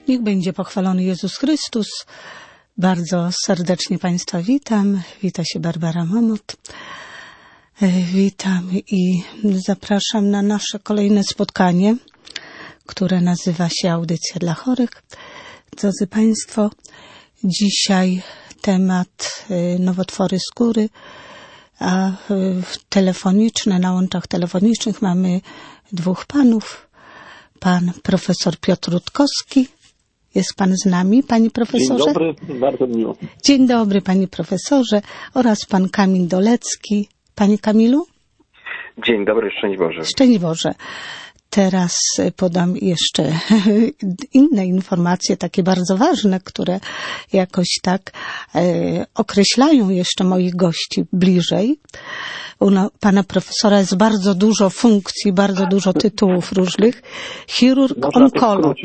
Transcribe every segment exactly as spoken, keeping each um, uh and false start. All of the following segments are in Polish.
Niech będzie pochwalony Jezus Chrystus. Bardzo serdecznie Państwa witam. Wita się Barbara Momot. Witam i zapraszam na nasze kolejne spotkanie, które nazywa się Audycja dla chorych. Drodzy Państwo, dzisiaj temat nowotwory skóry, a telefoniczne, na łączach telefonicznych mamy dwóch panów. Pan profesor Piotr Rutkowski. Jest pan z nami, panie profesorze? Dzień dobry, bardzo miło. Dzień dobry, panie profesorze, oraz pan Kamil Dolecki. Panie Kamilu? Dzień dobry, szczęść Boże. Szczęść Boże. Teraz podam jeszcze inne informacje, takie bardzo ważne, które jakoś tak e, określają jeszcze moich gości bliżej. U no, pana profesora jest bardzo dużo funkcji, bardzo dużo tytułów różnych. Chirurg, onkolog.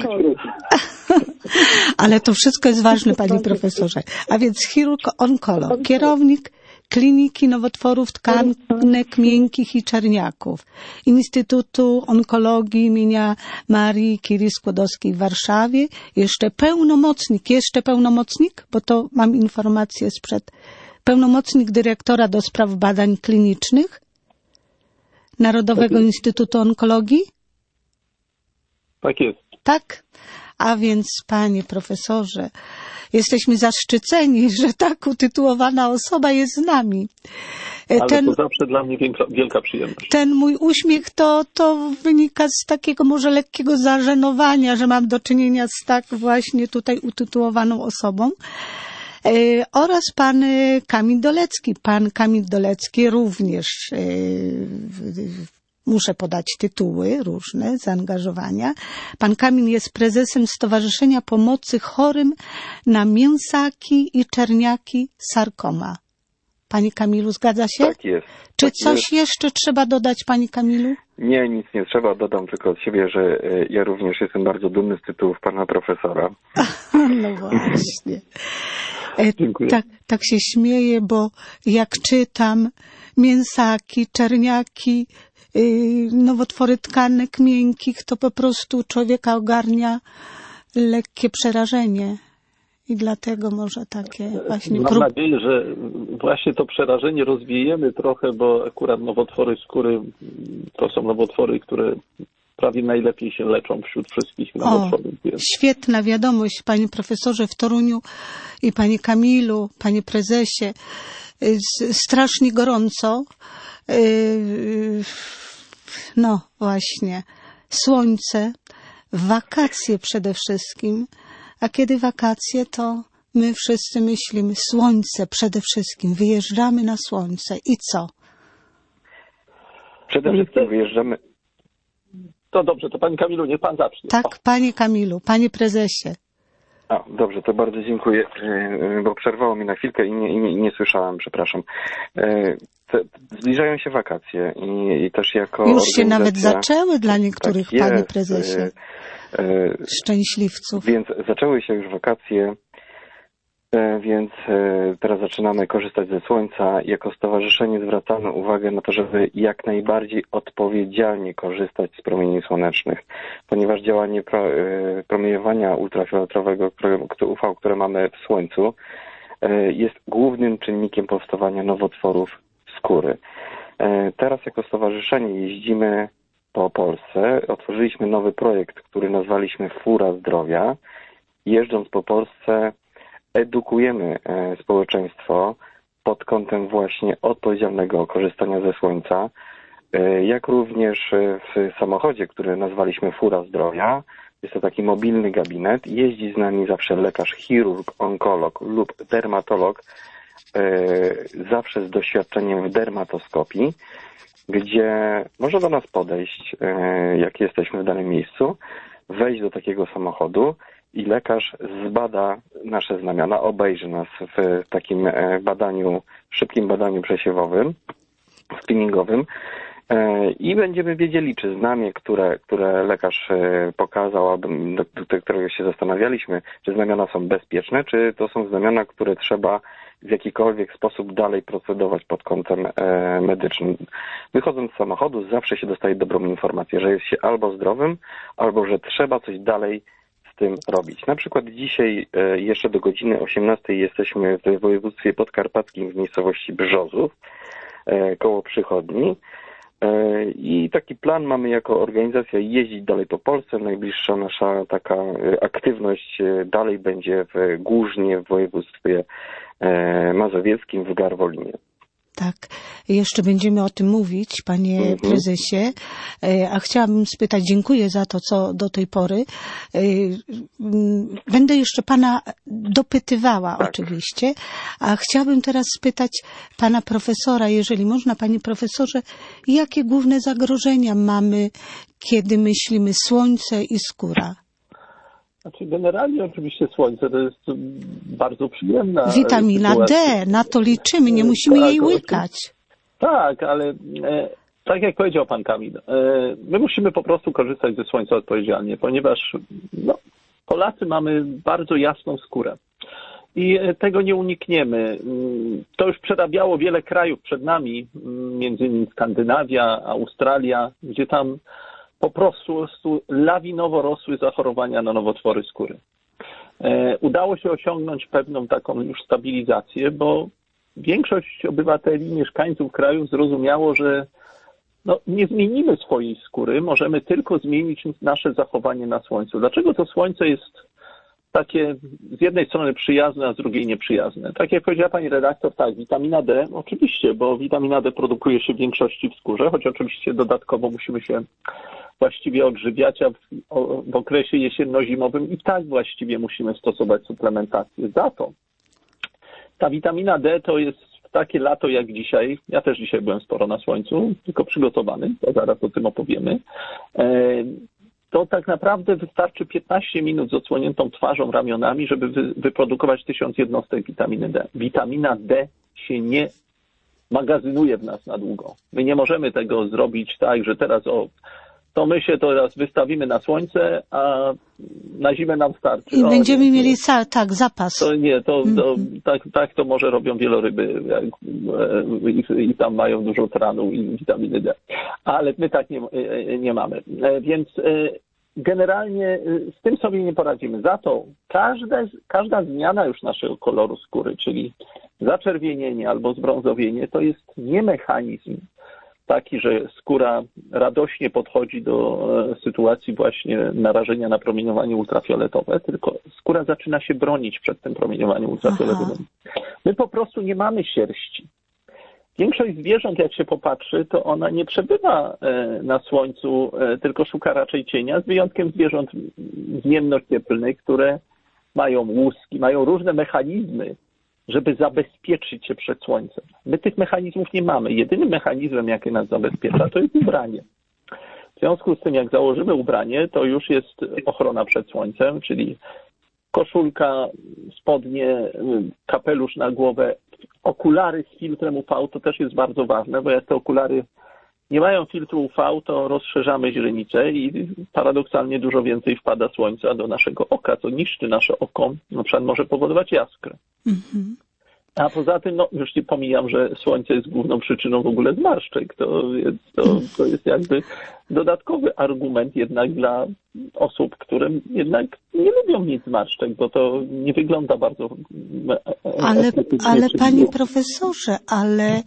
Ale to wszystko jest ważne, panie profesorze. A więc chirurg, onkolog, kierownik Kliniki Nowotworów Tkanek Miękkich i Czerniaków Instytutu Onkologii imienia Marii Curie-Skłodowskiej w Warszawie. Jeszcze pełnomocnik, jeszcze pełnomocnik, bo to mam informację sprzed, pełnomocnik dyrektora do spraw badań klinicznych Narodowego tak Instytutu Onkologii? Tak jest. Tak? A więc, panie profesorze, jesteśmy zaszczyceni, że tak utytułowana osoba jest z nami. Ale ten, to zawsze dla mnie wielka, wielka przyjemność. Ten mój uśmiech to, to wynika z takiego może lekkiego zażenowania, że mam do czynienia z tak właśnie tutaj utytułowaną osobą. E, oraz pan Kamil Dolecki. Pan Kamil Dolecki również e, muszę podać tytuły różne, zaangażowania. Pan Kamil jest prezesem Stowarzyszenia Pomocy Chorym na mięsaki i czerniaki sarkoma. Panie Kamilu, zgadza się? Tak jest. Czy tak coś jest. jeszcze trzeba dodać, panie Kamilu? Nie, nic nie trzeba. Dodam tylko od siebie, że ja również jestem bardzo dumny z tytułów pana profesora. No właśnie. E, Dziękuję. Tak, tak się śmieję, bo jak czytam mięsaki, czerniaki, nowotwory tkanek miękkich, to po prostu człowieka ogarnia lekkie przerażenie. I dlatego może takie właśnie... Mam prób... nadzieję, że właśnie to przerażenie rozwiejemy trochę, bo akurat nowotwory skóry to są nowotwory, które prawie najlepiej się leczą wśród wszystkich nowotworów. O, świetna wiadomość, panie profesorze w Toruniu i panie Kamilu, panie prezesie. Strasznie gorąco. No właśnie, słońce, wakacje przede wszystkim. A kiedy wakacje, to my wszyscy myślimy słońce przede wszystkim. Wyjeżdżamy na słońce. I co? Przede wszystkim wyjeżdżamy... To dobrze, to panie Kamilu, niech pan zacznie. Tak, panie Kamilu, panie prezesie. A, dobrze, to bardzo dziękuję, bo przerwało mi na chwilkę i nie, i nie, i nie słyszałem, przepraszam. Te, zbliżają się wakacje i, i też jako Już się organizacja... nawet zaczęły dla niektórych, tak jest, panie prezesie. Szczęśliwców. Więc zaczęły się już wakacje, więc teraz zaczynamy korzystać ze słońca. Jako stowarzyszenie zwracamy uwagę na to, żeby jak najbardziej odpowiedzialnie korzystać z promieni słonecznych, ponieważ działanie promieniowania ultrafioletowego U V, które mamy w słońcu, jest głównym czynnikiem powstawania nowotworów skóry. Teraz jako stowarzyszenie jeździmy po Polsce. Otworzyliśmy nowy projekt, który nazwaliśmy Fura Zdrowia. Jeżdżąc po Polsce edukujemy społeczeństwo pod kątem właśnie odpowiedzialnego korzystania ze słońca, jak również w samochodzie, który nazwaliśmy Fura Zdrowia. Jest to taki mobilny gabinet. Jeździ z nami zawsze lekarz, chirurg, onkolog lub dermatolog, zawsze z doświadczeniem w dermatoskopii, gdzie może do nas podejść, jak jesteśmy w danym miejscu, wejść do takiego samochodu i lekarz zbada nasze znamiona, obejrzy nas w takim badaniu, szybkim badaniu przesiewowym, screeningowym i będziemy wiedzieli, czy znamie, które, które lekarz pokazał, do którego się zastanawialiśmy, czy znamiona są bezpieczne, czy to są znamiona, które trzeba w jakikolwiek sposób dalej procedować pod kątem medycznym. Wychodząc z samochodu zawsze się dostaje dobrą informację, że jest się albo zdrowym, albo że trzeba coś dalej z tym robić. Na przykład dzisiaj jeszcze do godziny osiemnastej jesteśmy w województwie podkarpackim w miejscowości Brzozów, koło przychodni. I taki plan mamy jako organizacja jeździć dalej po Polsce. Najbliższa nasza taka aktywność dalej będzie w Górznie w województwie mazowieckim w Garwolinie. Tak, jeszcze będziemy o tym mówić, panie mhm. prezesie, a chciałabym spytać, dziękuję za to, co do tej pory. Będę jeszcze pana dopytywała tak. oczywiście, a chciałabym teraz spytać pana profesora, jeżeli można, panie profesorze, jakie główne zagrożenia mamy, kiedy myślimy słońce i skóra? Znaczy generalnie oczywiście słońce to jest bardzo przyjemna Witamina sytuacja. D, na to liczymy, nie musimy tak, jej łykać. Tak, ale e, tak jak powiedział pan Kamil, e, my musimy po prostu korzystać ze słońca odpowiedzialnie, ponieważ no, Polacy mamy bardzo jasną skórę i tego nie unikniemy. To już przerabiało wiele krajów przed nami, między innymi Skandynawia, Australia, gdzie tam po prostu lawinowo rosły zachorowania na nowotwory skóry. E, udało się osiągnąć pewną taką już stabilizację, bo większość obywateli, mieszkańców kraju zrozumiało, że no, nie zmienimy swojej skóry, możemy tylko zmienić nasze zachowanie na słońcu. Dlaczego to słońce jest takie z jednej strony przyjazne, a z drugiej nieprzyjazne? Tak jak powiedziała pani redaktor, tak, witamina D, oczywiście, bo witamina D produkuje się w większości w skórze, choć oczywiście dodatkowo musimy się właściwie odżywiać, a w, o, w okresie jesienno-zimowym i tak właściwie musimy stosować suplementację. Za to ta witamina D to jest takie lato jak dzisiaj. Ja też dzisiaj byłem sporo na słońcu, tylko przygotowany, to zaraz o tym opowiemy. E, to tak naprawdę wystarczy piętnaście minut z odsłoniętą twarzą, ramionami, żeby wy, wyprodukować tysiąc jednostek witaminy D. Witamina D się nie magazynuje w nas na długo. My nie możemy tego zrobić tak, że teraz o to my się teraz wystawimy na słońce, a na zimę nam starczy. I o, będziemy nie, mieli ca- tak, zapas. To nie, to, to mm. tak, tak to może robią wieloryby jak, i, i tam mają dużo tranu i witaminy D. Ale my tak nie, nie mamy. Więc generalnie z tym sobie nie poradzimy. Za to każda, każda zmiana już naszego koloru skóry, czyli zaczerwienienie albo zbrązowienie, to jest nie mechanizm taki, że skóra radośnie podchodzi do sytuacji właśnie narażenia na promieniowanie ultrafioletowe, tylko skóra zaczyna się bronić przed tym promieniowaniem ultrafioletowym. Aha. My po prostu nie mamy sierści. Większość zwierząt, jak się popatrzy, to ona nie przebywa na słońcu, tylko szuka raczej cienia, z wyjątkiem zwierząt zmienno-cieplnych, które mają łuski, mają różne mechanizmy, żeby zabezpieczyć się przed słońcem. My tych mechanizmów nie mamy. Jedynym mechanizmem, jaki nas zabezpiecza, to jest ubranie. W związku z tym, jak założymy ubranie, to już jest ochrona przed słońcem, czyli koszulka, spodnie, kapelusz na głowę, okulary z filtrem U V, to też jest bardzo ważne, bo jak te okulary nie mają filtru U V, to rozszerzamy źrenicę i paradoksalnie dużo więcej wpada słońca do naszego oka, co niszczy nasze oko, na przykład może powodować jaskrę. Mm-hmm. A poza tym, no już nie pomijam, że słońce jest główną przyczyną w ogóle zmarszczek. To jest, to, to jest jakby dodatkowy argument jednak dla osób, które jednak nie lubią mieć zmarszczek, bo to nie wygląda bardzo ale, ale panie profesorze, ale,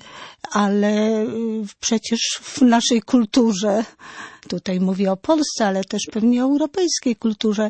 ale przecież w naszej kulturze, tutaj mówię o Polsce, ale też pewnie o europejskiej kulturze,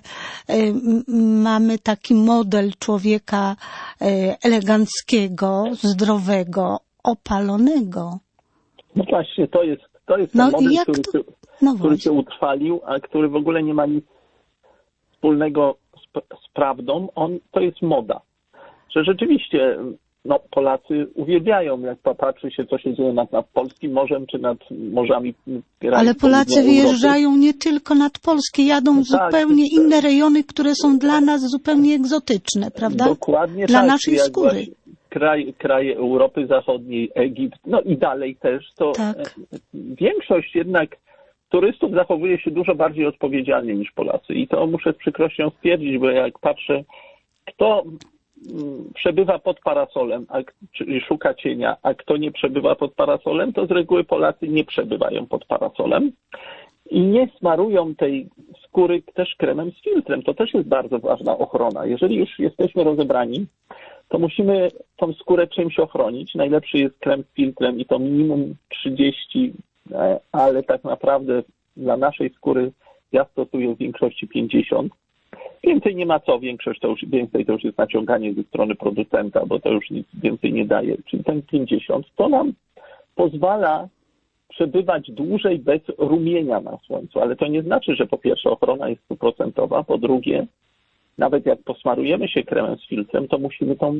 mamy taki model człowieka eleganckiego, zdrowego, opalonego. No właśnie, to jest, to jest ten no model, jak który, to? się, No który się utrwalił, a który w ogóle nie ma nic wspólnego z, z prawdą. On, to jest moda. Że rzeczywiście no, Polacy uwielbiają, jak popatrzy się, co się dzieje nad, nad polskim morzem, czy nad morzami. Ale Polacy wyjeżdżają nie tylko nad Polskie, jadą w tak, zupełnie tak. inne rejony, które są dla nas zupełnie egzotyczne, prawda? Dokładnie dla tak. naszej jak skóry. Właśnie kraj, kraje Europy Zachodniej, Egipt, no i dalej też, to tak. większość jednak turystów zachowuje się dużo bardziej odpowiedzialnie niż Polacy. I to muszę z przykrością stwierdzić, bo jak patrzę, kto przebywa pod parasolem, a, czyli szuka cienia, a kto nie przebywa pod parasolem, to z reguły Polacy nie przebywają pod parasolem i nie smarują tej skóry też kremem z filtrem. To też jest bardzo ważna ochrona. Jeżeli już jesteśmy rozebrani, to musimy tą skórę czymś ochronić. Najlepszy jest krem z filtrem i to minimum trzydzieści, ale tak naprawdę dla naszej skóry ja stosuję w większości pięćdziesiąt. Więcej nie ma co, większość to już, więcej to już jest naciąganie ze strony producenta, bo to już nic więcej nie daje. Czyli ten pięćdziesiąt to nam pozwala przebywać dłużej bez rumienia na słońcu, ale to nie znaczy, że po pierwsze ochrona jest stuprocentowa, po drugie nawet jak posmarujemy się kremem z filtrem, to musimy tą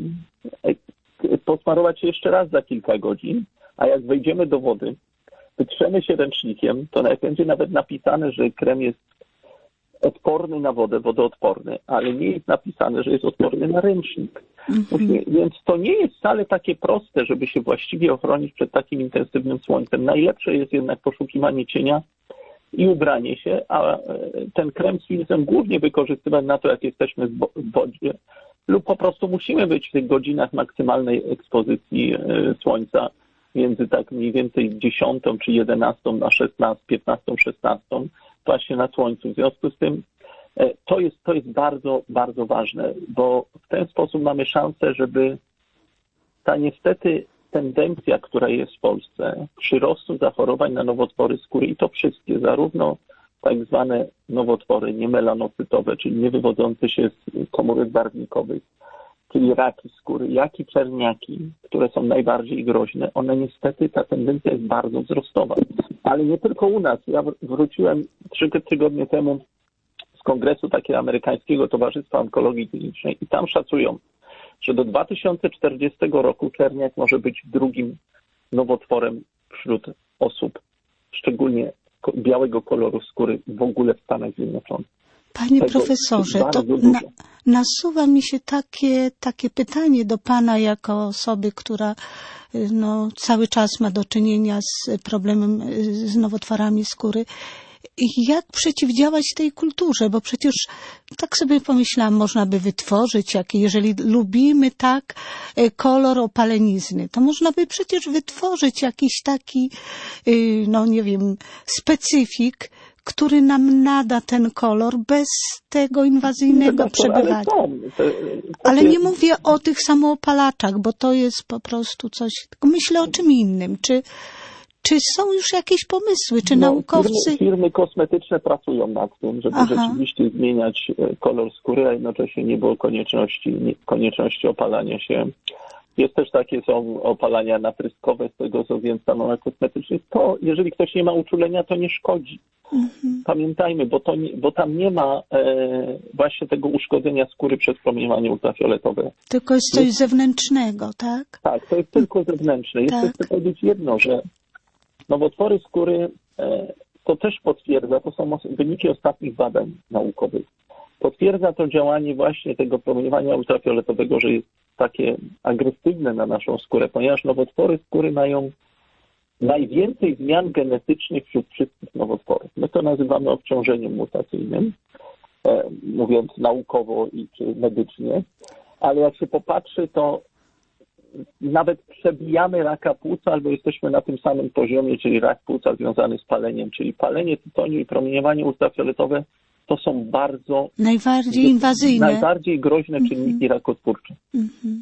posmarować się jeszcze raz za kilka godzin, a jak wejdziemy do wody, wytrzemy się ręcznikiem, to będzie nawet napisane, że krem jest odporny na wodę, wodoodporny, ale nie jest napisane, że jest odporny na ręcznik. Mm-hmm. Więc to nie jest wcale takie proste, żeby się właściwie ochronić przed takim intensywnym słońcem. Najlepsze jest jednak poszukiwanie cienia i ubranie się, a ten krem z filtrem głównie wykorzystywać na to, jak jesteśmy w wodzie lub po prostu musimy być w tych godzinach maksymalnej ekspozycji słońca między tak mniej więcej dziesiątą czy jedenastą na szesnastą, piętnastą, szesnastą właśnie na słońcu. W związku z tym to jest, to jest bardzo, bardzo ważne, bo w ten sposób mamy szansę, żeby ta niestety tendencja, która jest w Polsce, przyrostu zachorowań na nowotwory skóry i to wszystkie, zarówno tak zwane nowotwory niemelanocytowe, czyli niewywodzące się z komórek barwnikowych, czyli raki skóry, jak i czerniaki, które są najbardziej groźne, one niestety, ta tendencja jest bardzo wzrostowa. Ale nie tylko u nas. Ja wróciłem trzy tygodnie temu z kongresu takiego amerykańskiego Towarzystwa Onkologii Klinicznej i tam szacują, że do dwa tysiące czterdziestego roku czerniak może być drugim nowotworem wśród osób, szczególnie białego koloru skóry w ogóle w Stanach Zjednoczonych. Panie Tego profesorze, to na, nasuwa mi się takie, takie pytanie do Pana jako osoby, która no, cały czas ma do czynienia z problemem, z nowotworami skóry. Jak przeciwdziałać tej kulturze? Bo przecież tak sobie pomyślałam, można by wytworzyć, jak, jeżeli lubimy tak kolor opalenizny, to można by przecież wytworzyć jakiś taki, no nie wiem, specyfik, który nam nada ten kolor bez tego inwazyjnego przebywania. Ale nie mówię o tych samoopalaczach, bo to jest po prostu coś, tylko myślę o czym innym. Czy Czy są już jakieś pomysły, czy no, naukowcy... Firmy, firmy kosmetyczne pracują nad tym, żeby Aha. rzeczywiście zmieniać kolor skóry, a jednocześnie nie było konieczności, nie, konieczności opalania się. Jest też takie, są opalania natryskowe, z tego co wiem, stanowach kosmetycznych. To, jeżeli ktoś nie ma uczulenia, to nie szkodzi. Mhm. Pamiętajmy, bo, to nie, bo tam nie ma e, właśnie tego uszkodzenia skóry przez promieniowanie ultrafioletowe. Tylko jest coś jest, zewnętrznego, tak? Tak, to jest tylko zewnętrzne. Jeszcze tak. Chcę powiedzieć jedno, że nowotwory skóry to też potwierdza, to są wyniki ostatnich badań naukowych, potwierdza to działanie właśnie tego promieniowania ultrafioletowego, że jest takie agresywne na naszą skórę, ponieważ nowotwory skóry mają najwięcej zmian genetycznych wśród wszystkich nowotworów. My to nazywamy obciążeniem mutacyjnym, mówiąc naukowo i czy medycznie, ale jak się popatrzy, to nawet przebijamy raka płuca albo jesteśmy na tym samym poziomie, czyli rak płuca związany z paleniem, czyli palenie tytoniu i promieniowanie ultrafioletowe to są bardzo... Najbardziej inwazyjne. Najbardziej groźne mm-hmm. czynniki rakotwórcze. Mm-hmm.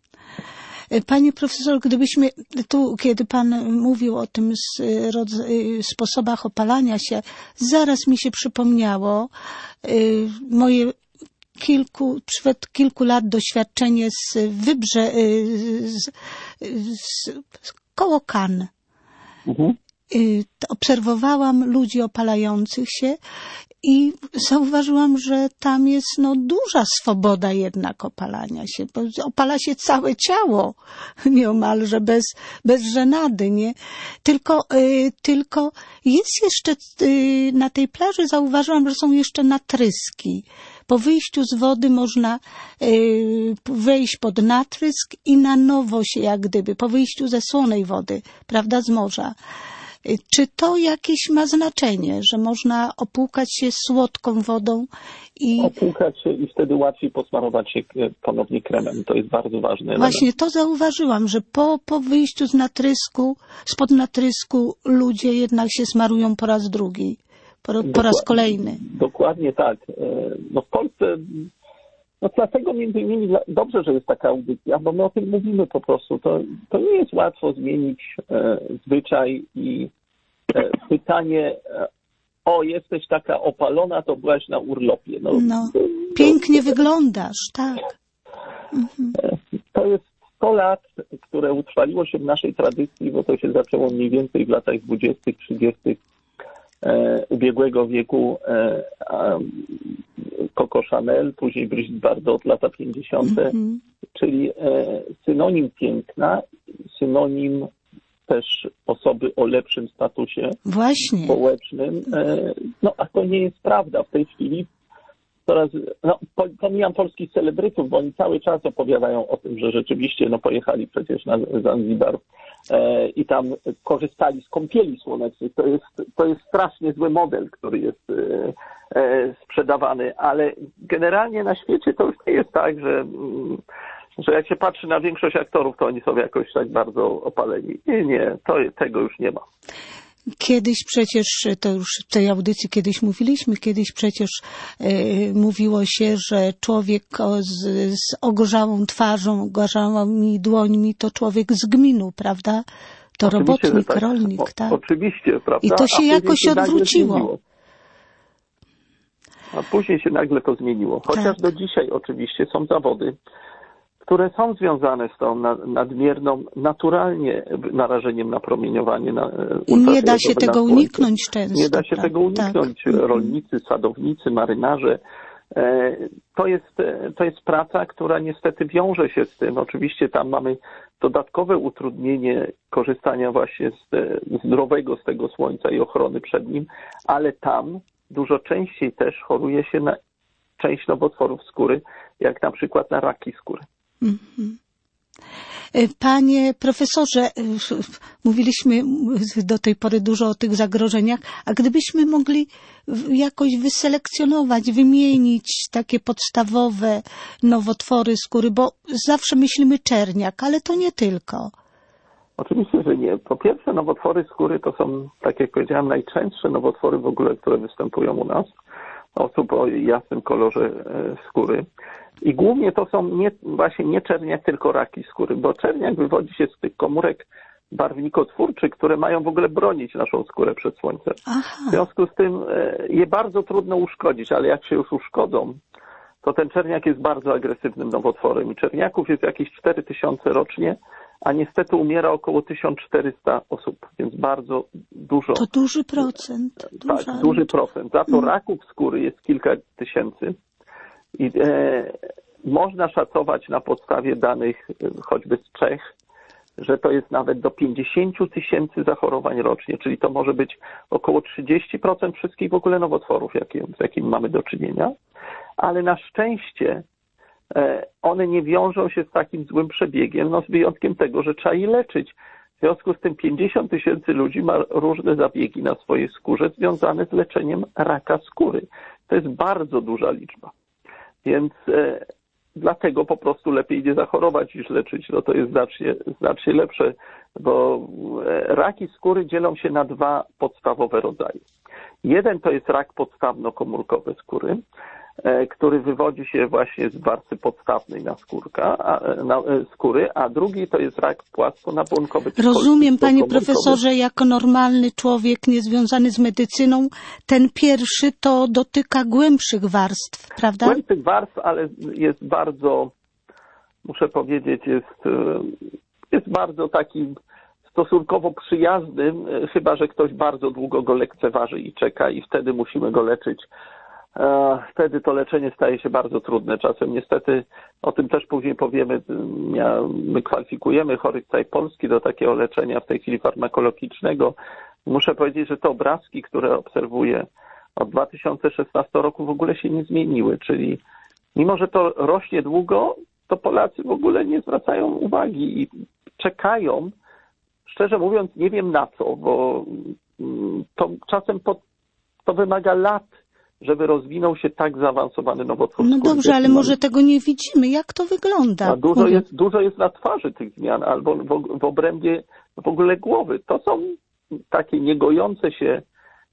Panie profesor, gdybyśmy tu, kiedy Pan mówił o tym sposobach opalania się, zaraz mi się przypomniało y, moje kilku, przed kilku lat doświadczenie z Wybrze, z, z, z koło Cannes. Mhm. Obserwowałam ludzi opalających się i zauważyłam, że tam jest no, duża swoboda jednak opalania się, bo opala się całe ciało nieomalże bez, bez żenady, nie? Tylko, y, tylko jest jeszcze y, na tej plaży zauważyłam, że są jeszcze natryski. Po wyjściu z wody można y, wejść pod natrysk i na nowo się jak gdyby, po wyjściu ze słonej wody, prawda, z morza. Czy to jakieś ma znaczenie, że można opłukać się słodką wodą i... Opłukać się i wtedy łatwiej posmarować się ponownie kremem. To jest bardzo ważne. Właśnie to zauważyłam, że po, po wyjściu z natrysku, spod natrysku ludzie jednak się smarują po raz drugi. po, po raz kolejny. Dokładnie tak. No w Polsce, no dlatego między innymi dobrze, że jest taka audycja, bo my o tym mówimy po prostu. To, to nie jest łatwo zmienić e, zwyczaj i e, pytanie, e, o jesteś taka opalona, to byłaś na urlopie. No, no to, pięknie to, wyglądasz, tak. Mhm. To jest sto lat, które utrwaliło się w naszej tradycji, bo to się zaczęło mniej więcej w latach dwudziestych, trzydziestych e, ubiegłego wieku. E, a, Coco Chanel, później Brigitte Bardot, lata pięćdziesiąte, mm-hmm. czyli e, synonim piękna, synonim też osoby o lepszym statusie Właśnie. społecznym. E, no a to nie jest prawda w tej chwili. Coraz, no, pomijam polskich celebrytów, bo oni cały czas opowiadają o tym, że rzeczywiście no, pojechali przecież na Zanzibar e, i tam korzystali z kąpieli słonecznych. To jest, to jest strasznie zły model, który jest e, e, sprzedawany, ale generalnie na świecie to już nie jest tak, że, że jak się patrzy na większość aktorów, to oni są jakoś tak bardzo opaleni. Nie, nie, to, tego już nie ma. Kiedyś przecież, to już w tej audycji kiedyś mówiliśmy, kiedyś przecież y, mówiło się, że człowiek o, z, z ogorzałą twarzą, ogorzałymi dłońmi to człowiek z gminu, prawda? To oczywiście, robotnik, tak. rolnik, o, tak? Oczywiście, prawda? I to się A jakoś się odwróciło. A później się nagle to zmieniło. Chociaż tak. do dzisiaj oczywiście są zawody, które są związane z tą nadmierną, naturalnie narażeniem na promieniowanie. Na nie da się tego uniknąć często. Nie da się tego uniknąć. Tak. Rolnicy, sadownicy, marynarze. To jest, to jest praca, która niestety wiąże się z tym. Oczywiście tam mamy dodatkowe utrudnienie korzystania właśnie z zdrowego z tego słońca i ochrony przed nim, ale tam dużo częściej też choruje się na część nowotworów skóry, jak na przykład na raki skóry. Panie profesorze, mówiliśmy do tej pory dużo o tych zagrożeniach, a gdybyśmy mogli jakoś wyselekcjonować, wymienić takie podstawowe nowotwory skóry, bo zawsze myślimy czerniak, ale to nie tylko. Oczywiście, że nie. Po pierwsze, nowotwory skóry to są, tak jak powiedziałem, najczęstsze nowotwory w ogóle, które występują u nas, osób o jasnym kolorze skóry. I głównie to są nie, właśnie nie czerniak, tylko raki skóry, bo czerniak wywodzi się z tych komórek barwnikotwórczych, które mają w ogóle bronić naszą skórę przed słońcem. Aha. W związku z tym je bardzo trudno uszkodzić, ale jak się już uszkodzą, to ten czerniak jest bardzo agresywnym nowotworem. I czerniaków jest jakieś cztery tysiące rocznie, a niestety umiera około tysiąc czterysta osób, więc bardzo dużo. To duży procent. Tak, duża... duży procent. Za to hmm. raków skóry jest kilka tysięcy. I e, można szacować na podstawie danych choćby z Czech, że to jest nawet do pięćdziesiąt tysięcy zachorowań rocznie, czyli to może być około trzydzieści procent wszystkich w ogóle nowotworów, jakie, z jakimi mamy do czynienia, ale na szczęście e, one nie wiążą się z takim złym przebiegiem, no z wyjątkiem tego, że trzeba je leczyć. W związku z tym pięćdziesiąt tysięcy ludzi ma różne zabiegi na swojej skórze związane z leczeniem raka skóry. To jest bardzo duża liczba. Więc e, dlatego po prostu lepiej nie zachorować niż leczyć. No to jest znacznie, znacznie lepsze, bo e, raki skóry dzielą się na dwa podstawowe rodzaje. Jeden to jest rak podstawno-komórkowy skóry, e, który wywodzi się właśnie z warstwy podstawnej na skórka, a, na e, skóry, a drugi to jest rak płasko-nabłonkowy. Rozumiem, panie profesorze, jako normalny człowiek niezwiązany z medycyną, ten pierwszy to dotyka głębszych warstw, prawda? Głębszych warstw, ale jest bardzo, muszę powiedzieć, jest, jest bardzo takim stosunkowo przyjaznym, chyba że ktoś bardzo długo go lekceważy i czeka i wtedy musimy go leczyć. Wtedy to leczenie staje się bardzo trudne. Czasem niestety, o tym też później powiemy, my kwalifikujemy chorych z całej Polski do takiego leczenia w tej chwili farmakologicznego. Muszę powiedzieć, że te obrazki, które obserwuję od dwa tysiące szesnastego roku w ogóle się nie zmieniły, czyli mimo, że to rośnie długo, to Polacy w ogóle nie zwracają uwagi i czekają. Szczerze mówiąc, nie wiem na co, bo to czasem to, to wymaga lat, żeby rozwinął się tak zaawansowany nowotwór skóry. No dobrze, ale może tego nie widzimy. Jak to wygląda? A dużo, jest, dużo jest na twarzy tych zmian, albo w, w obrębie w ogóle głowy. To są takie niegojące się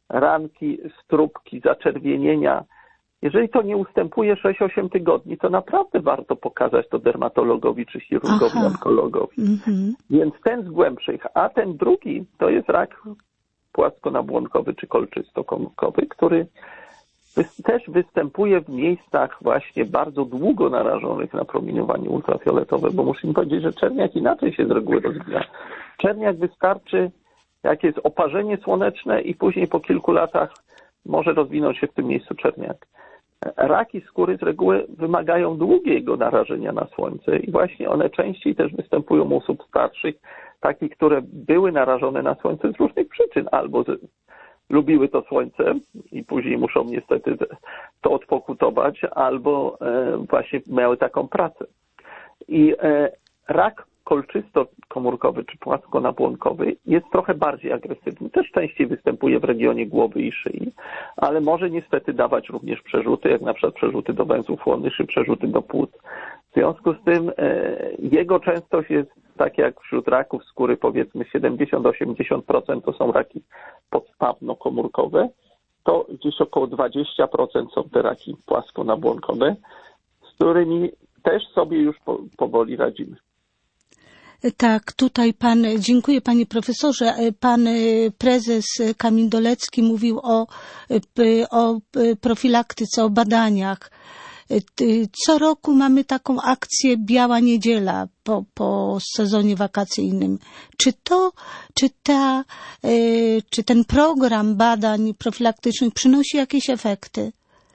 ranki, stróbki, zaczerwienienia. Jeżeli to nie ustępuje sześć osiem tygodni, to naprawdę warto pokazać to dermatologowi czy chirurgowi, Aha. onkologowi. Mhm. Więc ten z głębszych, a ten drugi to jest rak płaskonabłonkowy czy kolczystokomórkowy, który wy- też występuje w miejscach właśnie bardzo długo narażonych na promieniowanie ultrafioletowe, bo musimy powiedzieć, że czerniak inaczej się z reguły rozwija. Czerniak wystarczy, jak jest oparzenie słoneczne i później po kilku latach może rozwinąć się w tym miejscu czerniak. Raki skóry z reguły wymagają długiego narażenia na słońce i właśnie one częściej też występują u osób starszych, takich, które były narażone na słońce z różnych przyczyn, albo z, lubiły to słońce i później muszą niestety to odpokutować, albo e, właśnie miały taką pracę. I e, rak kolczystokomórkowy czy płaskonabłonkowy jest trochę bardziej agresywny. Też częściej występuje w regionie głowy i szyi, ale może niestety dawać również przerzuty, jak na przykład przerzuty do węzłów chłonnych czy przerzuty do płuc. W związku z tym e, jego częstość jest tak jak wśród raków skóry, powiedzmy siedemdziesiąt do osiemdziesięciu procent to są raki podstawnokomórkowe, to gdzieś około dwadzieścia procent są te raki płaskonabłonkowe, z którymi też sobie już po, powoli radzimy. Tak, tutaj pan, dziękuję panie profesorze, pan prezes Kamil Dolecki mówił o, o profilaktyce, o badaniach. Co roku mamy taką akcję Biała Niedziela po, po sezonie wakacyjnym. Czy to, czy ta, czy ten program badań profilaktycznych przynosi jakieś efekty?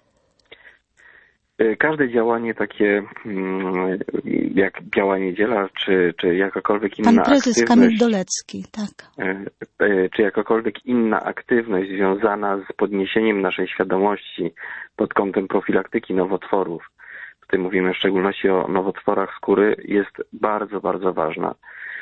Każde działanie takie jak Biała Niedziela, czy, czy jakakolwiek inna Pan prezes aktywność, Kamil Dolecki, tak. czy jakakolwiek inna aktywność związana z podniesieniem naszej świadomości pod kątem profilaktyki nowotworów, tutaj mówimy w szczególności o nowotworach skóry, jest bardzo, bardzo ważna.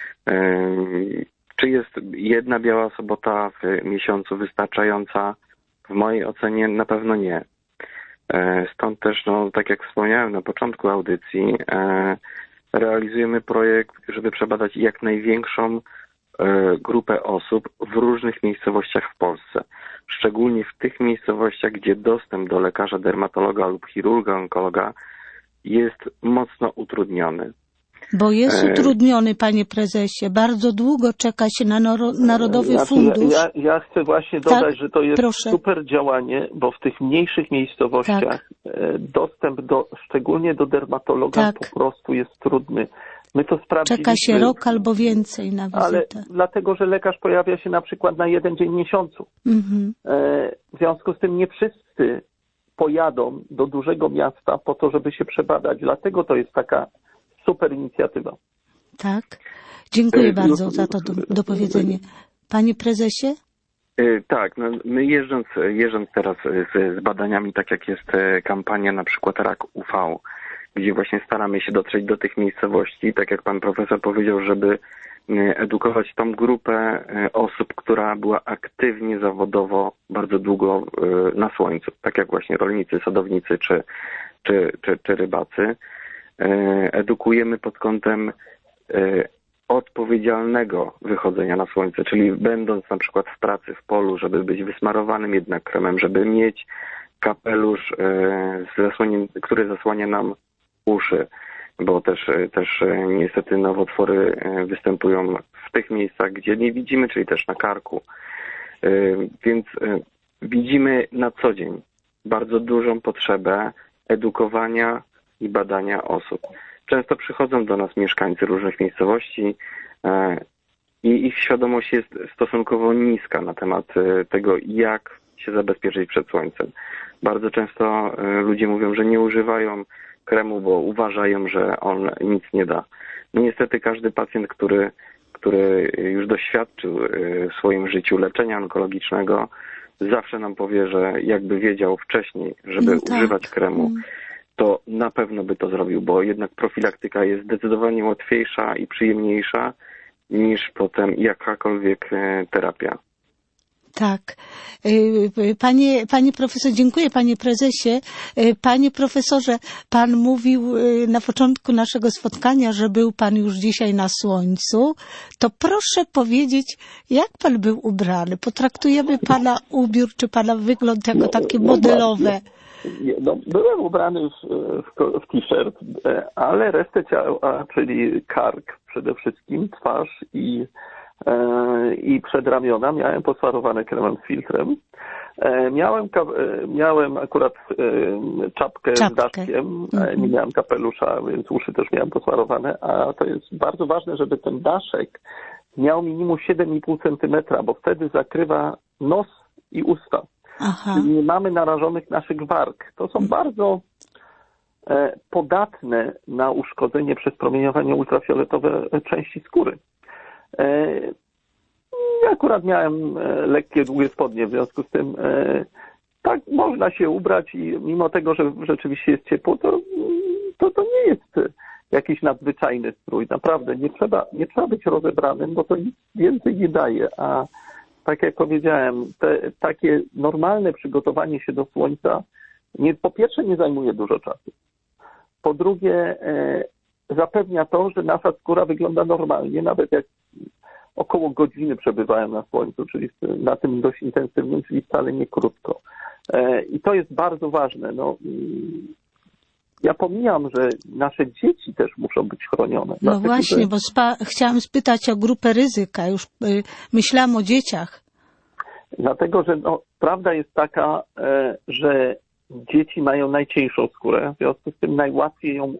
Czy jest jedna biała sobota w miesiącu wystarczająca? W mojej ocenie na pewno nie. Stąd też, no, tak jak wspomniałem na początku audycji, realizujemy projekt, żeby przebadać jak największą grupę osób w różnych miejscowościach w Polsce. Szczególnie w tych miejscowościach, gdzie dostęp do lekarza, dermatologa lub chirurga, onkologa jest mocno utrudniony. Bo jest utrudniony, panie prezesie. Bardzo długo czeka się na Narodowy znaczy, Fundusz. Ja, ja, ja chcę właśnie dodać, tak? że to jest Proszę. super działanie, bo w tych mniejszych miejscowościach tak. dostęp do, szczególnie do dermatologa tak. po prostu jest trudny. My to sprawdziliśmy. Czeka się rok albo więcej na wizytę. Ale dlatego, że lekarz pojawia się na przykład na jeden dzień w miesiącu. Mhm. W związku z tym nie wszyscy pojadą do dużego miasta po to, żeby się przebadać. Dlatego to jest taka super inicjatywa. Tak. Dziękuję bardzo za to dopowiedzenie. Panie prezesie? Tak, no my jeżdżąc, jeżdżąc teraz z, z badaniami, tak jak jest kampania na przykład rak U V, gdzie właśnie staramy się dotrzeć do tych miejscowości, tak jak pan profesor powiedział, żeby edukować tą grupę osób, która była aktywnie zawodowo bardzo długo na słońcu, tak jak właśnie rolnicy, sadownicy czy, czy, czy, czy rybacy. Edukujemy pod kątem odpowiedzialnego wychodzenia na słońce, czyli będąc na przykład w pracy w polu, żeby być wysmarowanym jednak kremem, żeby mieć kapelusz, który zasłania nam uszy, bo też, też niestety nowotwory występują w tych miejscach, gdzie nie widzimy, czyli też na karku. Więc widzimy na co dzień bardzo dużą potrzebę edukowania i badania osób. Często przychodzą do nas mieszkańcy różnych miejscowości i ich świadomość jest stosunkowo niska na temat tego, jak się zabezpieczyć przed słońcem. Bardzo często ludzie mówią, że nie używają kremu, bo uważają, że on nic nie da. No niestety każdy pacjent, który, który już doświadczył w swoim życiu leczenia onkologicznego, zawsze nam powie, że jakby wiedział wcześniej, żeby no tak. używać kremu, mm. to na pewno by to zrobił, bo jednak profilaktyka jest zdecydowanie łatwiejsza i przyjemniejsza niż potem jakakolwiek terapia. Tak. Panie, panie profesorze, dziękuję panie prezesie. Panie profesorze, pan mówił na początku naszego spotkania, że był pan już dzisiaj na słońcu. To proszę powiedzieć, jak pan był ubrany? Potraktujemy pana ubiór czy pana wygląd jako no, takie no modelowe? No, byłem ubrany w, w, w t-shirt, ale resztę ciała, czyli kark przede wszystkim, twarz i i przedramiona miałem posmarowane kremem z filtrem. Miałem, miałem akurat czapkę, czapkę. z daszkiem, mm-hmm. nie miałem kapelusza, więc uszy też miałem posmarowane, a to jest bardzo ważne, żeby ten daszek miał minimum siedem i pół centymetra, bo wtedy zakrywa nos i usta. Aha. Czyli nie mamy narażonych naszych warg. To są bardzo podatne na uszkodzenie przez promieniowanie ultrafioletowe części skóry. Ja akurat miałem lekkie, długie spodnie, w związku z tym tak można się ubrać i mimo tego, że rzeczywiście jest ciepło, to to, to nie jest jakiś nadzwyczajny strój. Naprawdę nie trzeba, nie trzeba być rozebranym, bo to nic więcej nie daje. A tak jak powiedziałem, te, takie normalne przygotowanie się do słońca nie, po pierwsze nie zajmuje dużo czasu. Po drugie zapewnia to, że nasza skóra wygląda normalnie, nawet jak około godziny przebywałem na słońcu, czyli na tym dość intensywnym, czyli wcale nie krótko. I to jest bardzo ważne. No, ja pomijam, że nasze dzieci też muszą być chronione. No dlatego, właśnie, że... bo spa- chciałam spytać o grupę ryzyka. Już y, myślałam o dzieciach. Dlatego, że no, prawda jest taka, e, że dzieci mają najcieńszą skórę, w związku z tym najłatwiej ją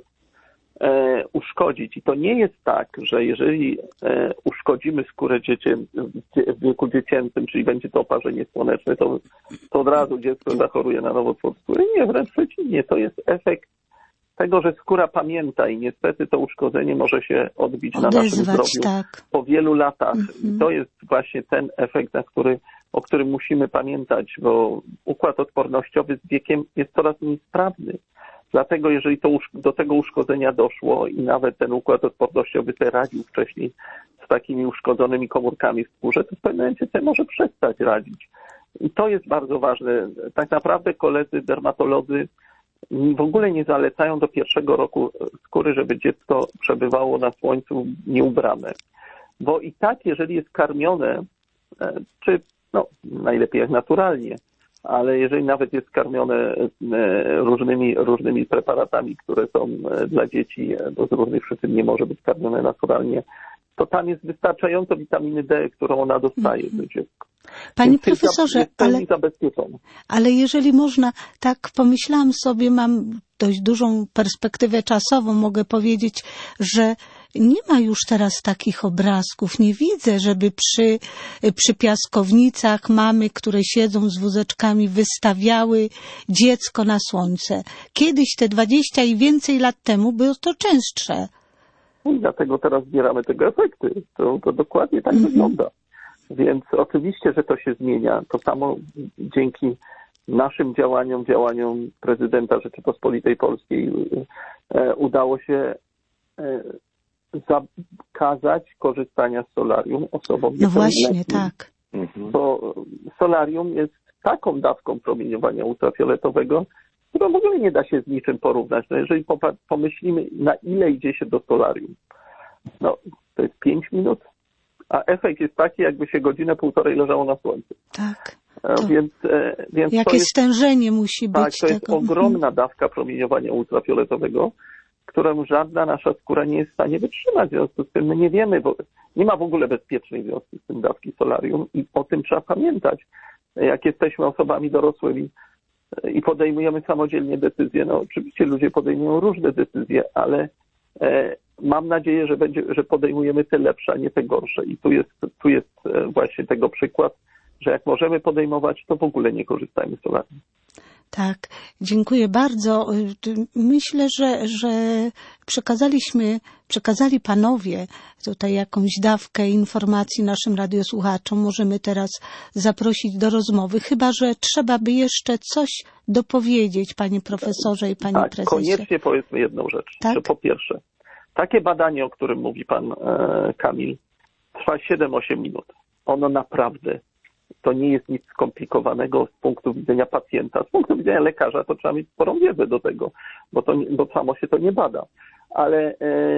E, uszkodzić. I to nie jest tak, że jeżeli e, uszkodzimy skórę dziecię, w wieku dziecięcym, czyli będzie to oparzenie słoneczne, to, to od razu dziecko zachoruje na nowotwór skóry. Nie, wręcz przeciwnie. To jest efekt tego, że skóra pamięta i niestety to uszkodzenie może się odbić Odezwać, na naszym zdrowiu tak. po wielu latach. Mm-hmm. I to jest właśnie ten efekt, na który, o którym musimy pamiętać, bo układ odpornościowy z wiekiem jest coraz mniej sprawny. Dlatego jeżeli to do tego uszkodzenia doszło i nawet ten układ odpornościowy sobie radził wcześniej z takimi uszkodzonymi komórkami w skórze, to w pewnym momencie sobie może przestać radzić. I to jest bardzo ważne. Tak naprawdę koledzy dermatolodzy w ogóle nie zalecają do pierwszego roku skóry, żeby dziecko przebywało na słońcu nieubrane. Bo i tak, jeżeli jest karmione, czy no, najlepiej jak naturalnie, ale jeżeli nawet jest karmione różnymi, różnymi preparatami, które są dla dzieci, bo z różnych przyczyn nie może być karmione naturalnie, to tam jest wystarczająco witaminy D, którą ona dostaje mm-hmm. do dziecka. Panie Więc profesorze, jest ale, zabezpieczone. ale jeżeli można, tak pomyślałam sobie, mam dość dużą perspektywę czasową, mogę powiedzieć, że nie ma już teraz takich obrazków. Nie widzę, żeby przy, przy piaskownicach mamy, które siedzą z wózeczkami, wystawiały dziecko na słońce. Kiedyś te dwadzieścia i więcej lat temu było to częstsze. I dlatego teraz zbieramy tego efekty. To, to dokładnie tak mm-hmm. wygląda. Więc oczywiście, że to się zmienia. To samo dzięki naszym działaniom, działaniom prezydenta Rzeczypospolitej Polskiej e, udało się e, zakazać korzystania z solarium osobom No właśnie, tak. Bo solarium jest taką dawką promieniowania ultrafioletowego, którą w ogóle nie da się z niczym porównać. No jeżeli pomyślimy, na ile idzie się do solarium, no to jest pięć minut, a efekt jest taki, jakby się godzinę, półtorej leżało na słońcu. Tak. To więc, więc jakie to jest, stężenie musi tak, być to jest tego. ogromna dawka promieniowania ultrafioletowego, którą żadna nasza skóra nie jest w stanie wytrzymać. W związku z tym my nie wiemy, bo nie ma w ogóle bezpiecznej w związku z tym dawki solarium i o tym trzeba pamiętać. Jak jesteśmy osobami dorosłymi i podejmujemy samodzielnie decyzje, no oczywiście ludzie podejmują różne decyzje, ale e, mam nadzieję, że będzie, że podejmujemy te lepsze, a nie te gorsze. I tu jest, tu jest właśnie tego przykład, że jak możemy podejmować, to w ogóle nie korzystajmy z solarium. Tak, dziękuję bardzo. Myślę, że, że przekazaliśmy, przekazali panowie tutaj jakąś dawkę informacji naszym radiosłuchaczom. Możemy teraz zaprosić do rozmowy, chyba że trzeba by jeszcze coś dopowiedzieć, panie profesorze i panie tak, prezesie. Koniecznie powiedzmy jedną rzecz, tak? Że po pierwsze, takie badanie, o którym mówi pan e, Kamil, trwa siedem osiem minut. Ono naprawdę To nie jest nic skomplikowanego z punktu widzenia pacjenta. Z punktu widzenia lekarza to trzeba mieć sporą wiedzę do tego, bo, to, bo samo się to nie bada. Ale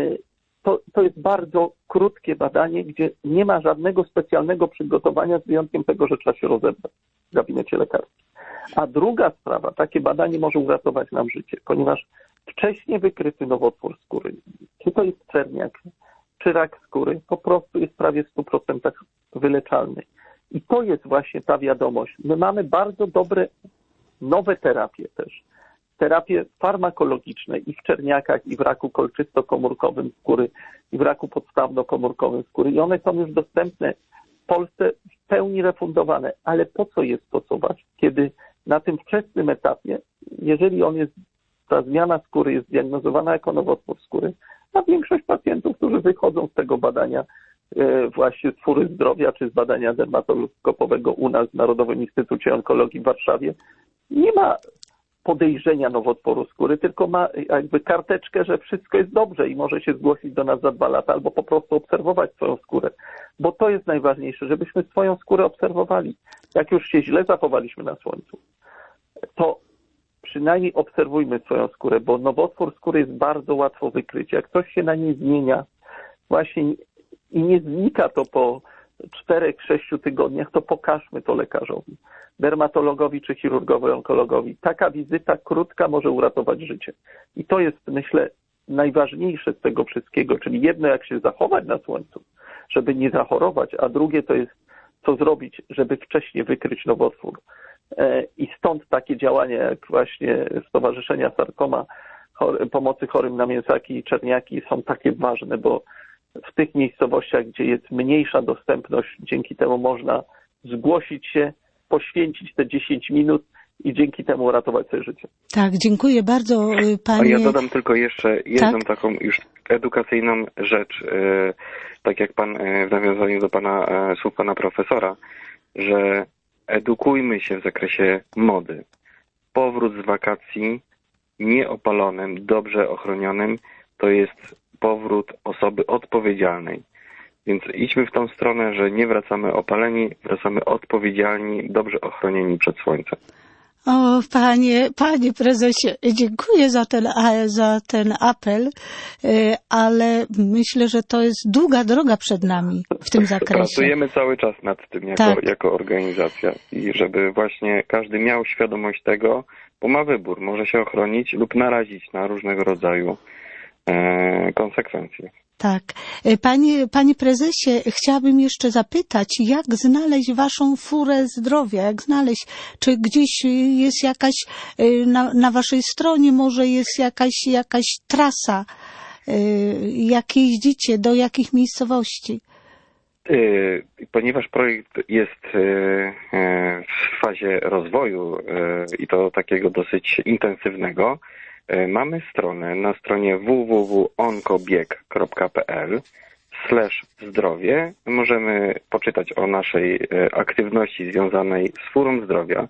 to, to jest bardzo krótkie badanie, gdzie nie ma żadnego specjalnego przygotowania z wyjątkiem tego, że trzeba się rozebrać w gabinecie lekarskim. A druga sprawa, takie badanie może uratować nam życie, ponieważ wcześniej wykryty nowotwór skóry, czy to jest czerniak, czy rak skóry, po prostu jest prawie w stu procentach wyleczalny. I to jest właśnie ta wiadomość. My mamy bardzo dobre, nowe terapie też. Terapie farmakologiczne i w czerniakach, i w raku kolczysto-komórkowym skóry, i w raku podstawno-komórkowym skóry. I one są już dostępne w Polsce w pełni refundowane. Ale po co je stosować, kiedy na tym wczesnym etapie, jeżeli on jest, ta zmiana skóry jest diagnozowana jako nowotwór skóry, a większość pacjentów, którzy wychodzą z tego badania właśnie z Fury Zdrowia, czy z badania dermatoloskopowego u nas w Narodowym Instytucie Onkologii w Warszawie, nie ma podejrzenia nowotworu skóry, tylko ma jakby karteczkę, że wszystko jest dobrze i może się zgłosić do nas za dwa lata albo po prostu obserwować swoją skórę. Bo to jest najważniejsze, żebyśmy swoją skórę obserwowali. Jak już się źle zachowaliśmy na słońcu, to przynajmniej obserwujmy swoją skórę, bo nowotwór skóry jest bardzo łatwo wykryć. Jak coś się na niej zmienia właśnie i nie znika to po czterech, sześciu tygodniach, to pokażmy to lekarzowi, dermatologowi czy chirurgowi, onkologowi. Taka wizyta krótka może uratować życie. I to jest, myślę, najważniejsze z tego wszystkiego, czyli jedno, jak się zachować na słońcu, żeby nie zachorować, a drugie to jest, co zrobić, żeby wcześniej wykryć nowotwór. I stąd takie działania, jak właśnie Stowarzyszenia Sarkoma, pomocy chorym na mięsaki i czerniaki są takie ważne, bo w tych miejscowościach, gdzie jest mniejsza dostępność, dzięki temu można zgłosić się, poświęcić te dziesięć minut i dzięki temu uratować sobie życie. Tak, dziękuję bardzo, panie. A ja dodam tylko jeszcze jedną tak? taką już edukacyjną rzecz, tak jak pan w nawiązaniu do pana słów pana profesora, że edukujmy się w zakresie mody. Powrót z wakacji nieopalonym, dobrze ochronionym, to jest powrót osoby odpowiedzialnej. Więc idźmy w tą stronę, że nie wracamy opaleni, wracamy odpowiedzialni, dobrze ochronieni przed słońcem. O, panie, panie prezesie, dziękuję za ten, za ten apel, ale myślę, że to jest długa droga przed nami w tym zakresie. Pracujemy cały czas nad tym jako, tak. jako organizacja i żeby właśnie każdy miał świadomość tego, bo ma wybór, może się ochronić lub narazić na różnego rodzaju e, konsekwencje. Tak. Panie, panie prezesie, chciałabym jeszcze zapytać, jak znaleźć waszą furę zdrowia? Jak znaleźć, czy gdzieś jest jakaś, na, na waszej stronie może jest jakaś, jakaś trasa, jak jeździcie, do jakich miejscowości? Ponieważ projekt jest w fazie rozwoju i to takiego dosyć intensywnego, mamy stronę na stronie w w w kropka onkobieg kropka p l slash zdrowie. Możemy poczytać o naszej aktywności związanej z Furą Zdrowia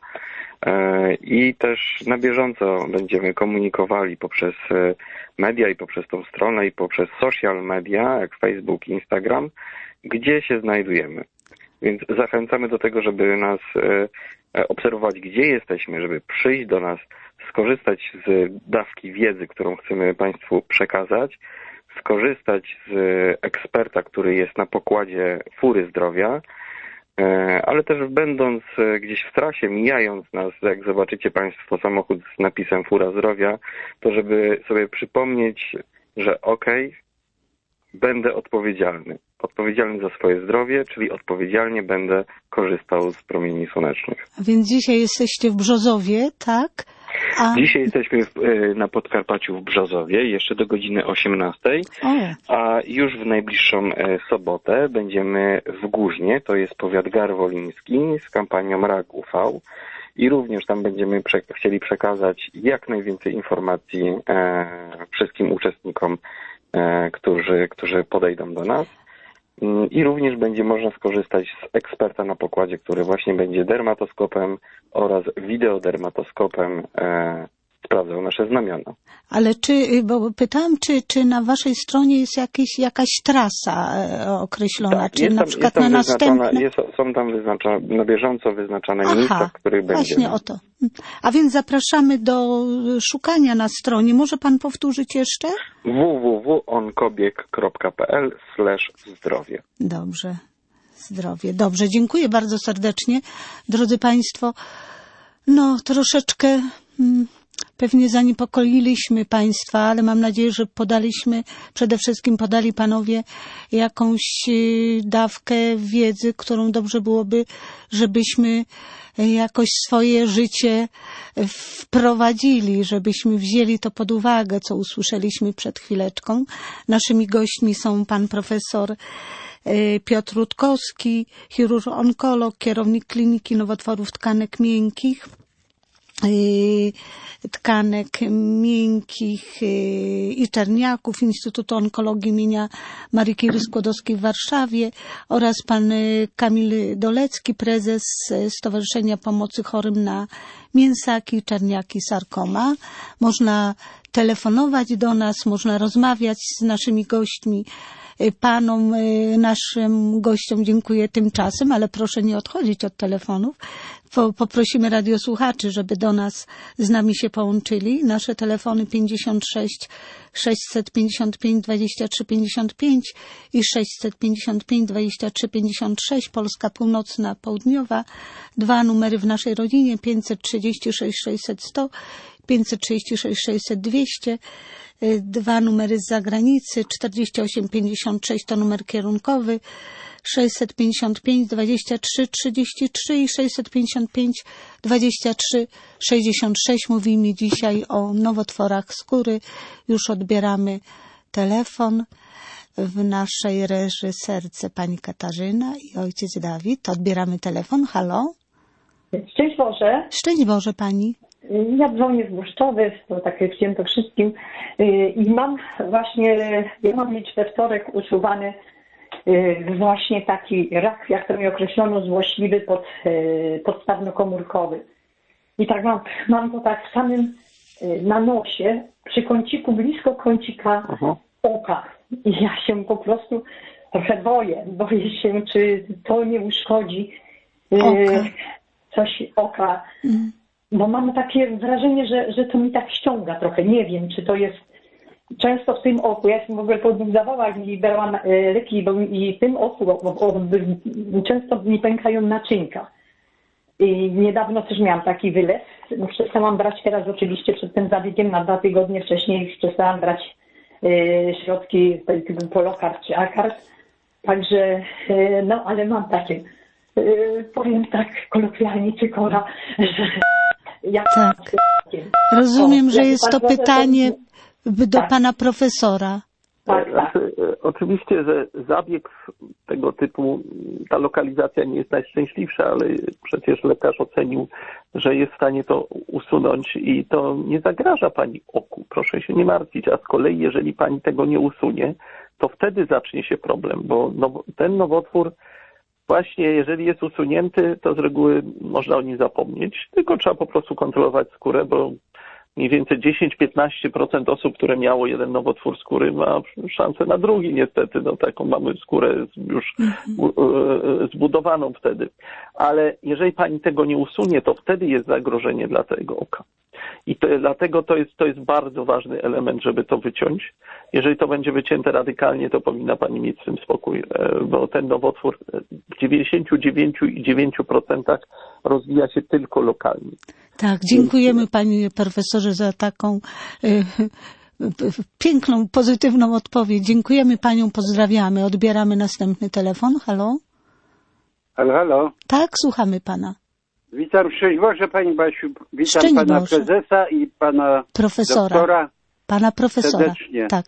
i też na bieżąco będziemy komunikowali poprzez media i poprzez tą stronę i poprzez social media, jak Facebook, Instagram, gdzie się znajdujemy. Więc zachęcamy do tego, żeby nas obserwować, gdzie jesteśmy, żeby przyjść do nas, skorzystać z dawki wiedzy, którą chcemy Państwu przekazać, skorzystać z eksperta, który jest na pokładzie Fury Zdrowia, ale też będąc gdzieś w trasie, mijając nas, jak zobaczycie Państwo samochód z napisem Fura Zdrowia, to żeby sobie przypomnieć, że okej, okay, będę odpowiedzialny. Odpowiedzialny za swoje zdrowie, czyli odpowiedzialnie będę korzystał z promieni słonecznych. A więc dzisiaj jesteście w Brzozowie, tak? A... Dzisiaj jesteśmy w, na Podkarpaciu w Brzozowie, jeszcze do godziny osiemnastej, o. A już w najbliższą sobotę będziemy w Górznie, to jest powiat garwoliński, z kampanią Rak U V i również tam będziemy prze- chcieli przekazać jak najwięcej informacji e, wszystkim uczestnikom, e, którzy, którzy podejdą do nas. I również będzie można skorzystać z eksperta na pokładzie, który właśnie będzie dermatoskopem oraz wideodermatoskopem e, sprawdzał nasze znamiona. Ale czy, bo pytałam, czy, czy na waszej stronie jest jakieś, jakaś trasa określona, Tak, czy jest na tam, przykład jest tam na wyznaczona, następne... jest, są tam wyznaczone, na bieżąco wyznaczane Aha, miejsca, w których będziemy. Właśnie o to. A więc zapraszamy do szukania na stronie. Może pan powtórzyć jeszcze? w w w kropka onkobieg kropka p l slash zdrowie. Dobrze. Zdrowie. Dobrze. Dziękuję bardzo serdecznie. Drodzy państwo, no troszeczkę hmm, pewnie zaniepokoiliśmy państwa, ale mam nadzieję, że podaliśmy, przede wszystkim podali panowie jakąś dawkę wiedzy, którą dobrze byłoby, żebyśmy jakoś swoje życie wprowadzili, żebyśmy wzięli to pod uwagę, co usłyszeliśmy przed chwileczką. Naszymi gośćmi są pan profesor Piotr Rutkowski, chirurg onkolog, kierownik Kliniki Nowotworów Tkanek Miękkich, tkanek miękkich i czerniaków Instytutu Onkologii imienia Marii Curie-Skłodowskiej w Warszawie oraz pan Kamil Dolecki, prezes Stowarzyszenia Pomocy Chorym na mięsaki, czerniaki, sarkoma. Można telefonować do nas, można rozmawiać z naszymi gośćmi. Panom, naszym gościom dziękuję tymczasem, ale proszę nie odchodzić od telefonów. Poprosimy radiosłuchaczy, żeby do nas z nami się połączyli. Nasze telefony pięćdziesiąt sześć sześćset pięćdziesiąt pięć dwadzieścia trzy pięćdziesiąt pięć i sześćset pięćdziesiąt pięć dwadzieścia trzy pięćdziesiąt sześć, Polska Północna, Południowa. Dwa numery w naszej rodzinie, pięćset trzydzieści sześć sześćset sto, pięćset trzydzieści sześć sześćset dwieście. Dwa numery z zagranicy, czterdzieści osiem pięćdziesiąt sześć to numer kierunkowy, sześćset pięćdziesiąt pięć dwadzieścia trzy trzydzieści trzy i sześćset pięćdziesiąt pięć dwadzieścia trzy sześćdziesiąt sześć. Mówimy dzisiaj o nowotworach skóry. Już odbieramy telefon. W naszej reżyserce pani Katarzyna i ojciec Dawid. Odbieramy telefon. Halo? Szczęść Boże. Szczęść Boże pani. Ja dzwonię z Błoszczowy, to takie świętokrzyskim i mam właśnie, ja mam mieć we wtorek usuwany właśnie taki rak, jak to mi określono, złośliwy pod, podstawnokomórkowy. I tak mam, mam to tak w samym na nosie, przy kąciku, blisko kącika Aha. oka. I ja się po prostu trochę boję, boję się, czy to nie uszkodzi oka. coś oka. Mm. Bo mam takie wrażenie, że, że to mi tak ściąga trochę. Nie wiem, czy to jest często w tym oku. Ja jestem w ogóle po dwóch zawałach i brałam leki, bo i w tym oku bo, bo, często mi pękają naczynka. I niedawno też miałam taki wylew. No, przestałam brać teraz oczywiście przed tym zabiegiem na dwa tygodnie wcześniej przestałam brać y, środki typu Polokard czy Akard. Także, y, no ale mam takie, y, powiem tak kolokwialnie, cykora, że ja... Tak. Rozumiem, o, że jest to pytanie do tak. pana profesora. Tak, tak. Oczywiście, że zabieg tego typu, ta lokalizacja nie jest najszczęśliwsza, ale przecież lekarz ocenił, że jest w stanie to usunąć i to nie zagraża pani oku. Proszę się nie martwić, a z kolei jeżeli pani tego nie usunie, to wtedy zacznie się problem, bo now, ten nowotwór właśnie jeżeli jest usunięty, to z reguły można o nim zapomnieć, tylko trzeba po prostu kontrolować skórę, bo mniej więcej dziesięć do piętnastu procent osób, które miało jeden nowotwór skóry, ma szansę na drugi niestety. No, taką mamy skórę już zbudowaną wtedy. Ale jeżeli pani tego nie usunie, to wtedy jest zagrożenie dla tego oka. I to, dlatego to jest, to jest bardzo ważny element, żeby to wyciąć. Jeżeli to będzie wycięte radykalnie, to powinna pani mieć z tym spokój, bo ten nowotwór w dziewięćdziesiąt dziewięć przecinek dziewięć procent rozwija się tylko lokalnie. Tak, dziękujemy panie profesorze za taką y, piękną, pozytywną odpowiedź. Dziękujemy panią, pozdrawiamy. Odbieramy następny telefon. Halo? Halo, halo. Tak, słuchamy pana. Witam, szczęść Boże pani Basiu. Witam Szczęść pana Boże. prezesa i pana profesora. doktora. Pana profesora. Serdecznie. Tak.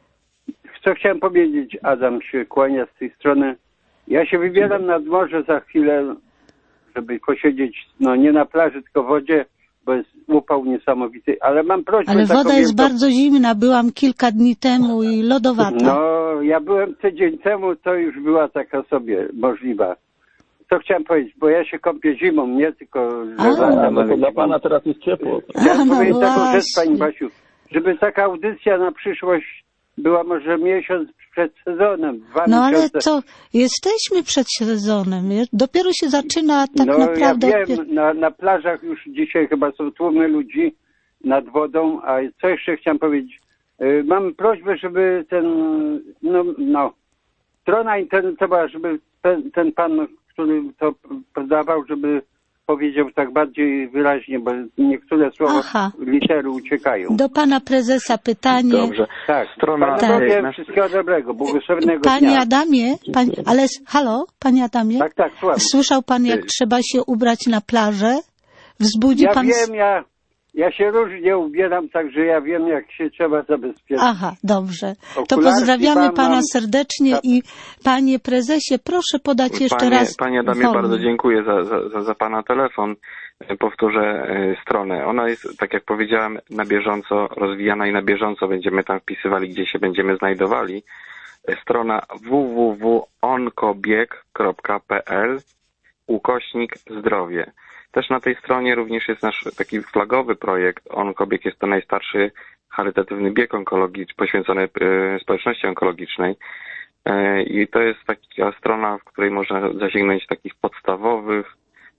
Co chciałem powiedzieć, Adam się kłania z tej strony. Ja się wybieram nad morze za chwilę, żeby posiedzieć, no nie na plaży, tylko w wodzie, bo jest upał niesamowity, ale mam prośbę Ale taką woda jest wielką... bardzo zimna, byłam kilka dni temu i lodowata. No, ja byłem tydzień temu, to już była taka sobie możliwa. co chciałem powiedzieć, bo ja się kąpię zimą, nie tylko... A, no to dla pana teraz jest ciepło. Chciałem no powiedzieć taką właśnie. rzecz, pani Basiu, żeby taka audycja na przyszłość była może miesiąc przed sezonem, dwa No ale miesiące. co, jesteśmy przed sezonem, dopiero się zaczyna tak no, naprawdę... ja wiem, na, na plażach już dzisiaj chyba są tłumy ludzi nad wodą, a co jeszcze chciałem powiedzieć? Yy, mam prośbę, żeby ten, no, no strona internetowa, żeby ten, ten pan, który to podawał, żeby powiedział tak bardziej wyraźnie, bo niektóre słowa, Aha. litery uciekają. Do pana prezesa pytanie. Dobrze. Tak, Strona... Panu Tak. Bogu nasz- wszystkiego dobrego, błogosławionego Panie dnia. Adamie, pan, ale halo, panie Adamie, Tak, tak, słucham. słyszał pan, jak trzeba się ubrać na plażę? Wzbudzi Ja pan... wiem, ja, ja się różnie ubieram, także ja wiem, jak się trzeba zabezpieczyć. Aha, dobrze. To Okularki pozdrawiamy mam, pana mam. serdecznie Tak. i panie prezesie, proszę podać jeszcze Panie, raz. Panie Adamie, formę. bardzo dziękuję za, za, za, za pana telefon. Powtórzę e, stronę. Ona jest, tak jak powiedziałem, na bieżąco rozwijana i na bieżąco będziemy tam wpisywali, gdzie się będziemy znajdowali. E, Strona w w w kropka onkobieg kropka p l ukośnik zdrowie. Też na tej stronie również jest nasz taki flagowy projekt. Onkobieg jest to najstarszy charytatywny bieg onkologiczny poświęcony e, społeczności onkologicznej. E, I to jest taka strona, w której można zasięgnąć takich podstawowych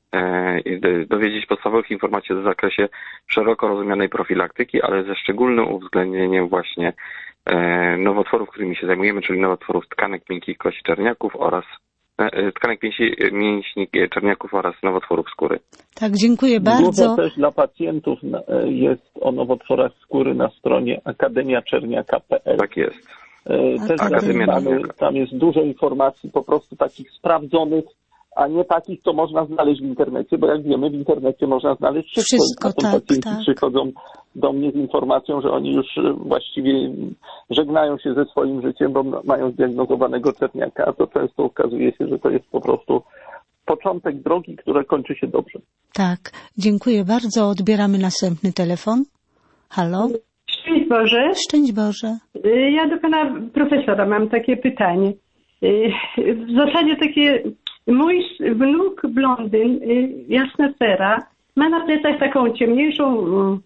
i dowiedzieć podstawowych informacji w zakresie szeroko rozumianej profilaktyki, ale ze szczególnym uwzględnieniem właśnie nowotworów, którymi się zajmujemy, czyli nowotworów tkanek miękkich kości czerniaków oraz tkanek mięśni, mięśni czerniaków oraz nowotworów skóry. Tak, dziękuję Dużo bardzo. też dla pacjentów jest o nowotworach skóry na stronie akademia czerniaka kropka p l. Tak jest. Też Akademia tam, Czerniaka. tam jest dużo informacji po prostu takich sprawdzonych, a nie takich, co można znaleźć w internecie, bo jak wiemy, w internecie można znaleźć wszystko. Wszystko, A potem tak, pacjenci tak. przychodzą do mnie z informacją, że oni już właściwie żegnają się ze swoim życiem, bo mają zdiagnozowanego czerniaka, a to często okazuje się, że to jest po prostu początek drogi, która kończy się dobrze. Tak, dziękuję bardzo. Odbieramy następny telefon. Halo? Szczęść Boże. Szczęść Boże. Y, Ja do pana profesora mam takie pytanie. Y, W zasadzie takie, mój wnuk blondyn, y, jasna cera, ma na plecach taką ciemniejszą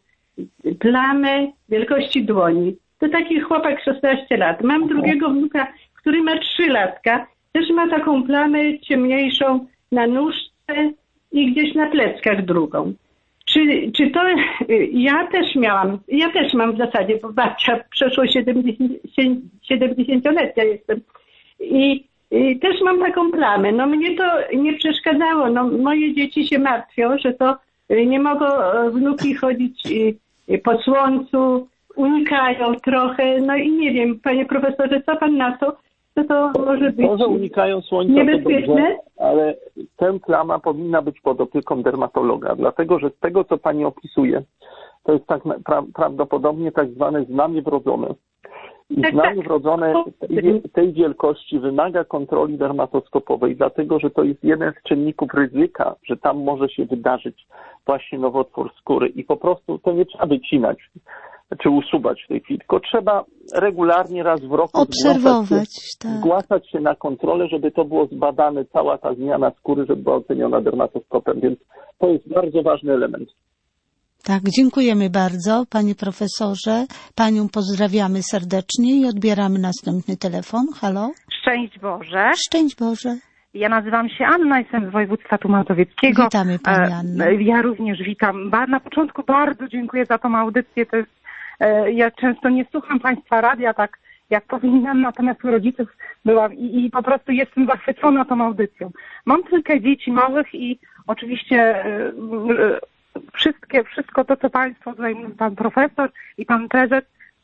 y, plamę wielkości dłoni. To taki chłopak szesnaście lat. Mam drugiego wnuka, który ma trzy latka, też ma taką plamę ciemniejszą na nóżce i gdzieś na pleckach drugą. Czy, czy to ja też miałam, ja też mam w zasadzie, bo babcia przeszło siedemdziesięciolecia jestem i, i też mam taką plamę. No mnie to nie przeszkadzało, no moje dzieci się martwią, że to nie mogą wnuki chodzić po słońcu, unikają trochę, no i nie wiem, panie profesorze, co pan na to? Co to może być? Może unikają słońca, to niebezpieczne? dobrze, ale tę plama powinna być pod opieką dermatologa, dlatego że z tego, co pani opisuje, to jest tak pra- prawdopodobnie tak zwane znamie wrodzone. I Tak, znamie tak. wrodzone tej, tej wielkości wymaga kontroli dermatoskopowej, dlatego że to jest jeden z czynników ryzyka, że tam może się wydarzyć właśnie nowotwór skóry i po prostu to nie trzeba wycinać czy usuwać w tej chwili, tylko trzeba regularnie raz w roku Obserwować, zgłaszać się, tak. zgłaszać się na kontrolę, żeby to było zbadane, cała ta zmiana skóry, żeby była oceniona dermatoskopem, więc to jest bardzo ważny element. Tak, dziękujemy bardzo, panie profesorze. Panią pozdrawiamy serdecznie i odbieramy następny telefon. Halo? Szczęść Boże. Szczęść Boże. Ja nazywam się Anna, jestem z województwa tumazowieckiego. Witamy pani Anna. E, Ja również witam. Ba- Na początku bardzo dziękuję za tą audycję. To jest, e, ja często nie słucham państwa radia tak jak powinnam, natomiast u rodziców byłam i, i po prostu jestem zachwycona tą audycją. Mam trójkę dzieci małych i oczywiście e, e, wszystkie, wszystko to, co państwo, tutaj pan profesor i pan prezes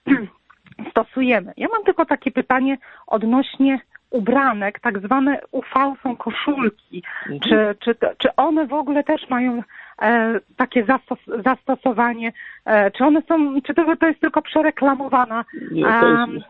stosujemy. Ja mam tylko takie pytanie odnośnie ubranek, tak zwane U V są koszulki. Mhm. Czy, czy, czy one w ogóle też mają e, takie zastos, zastosowanie? E, czy one są, czy to, to jest tylko przereklamowana? Nie, to jest,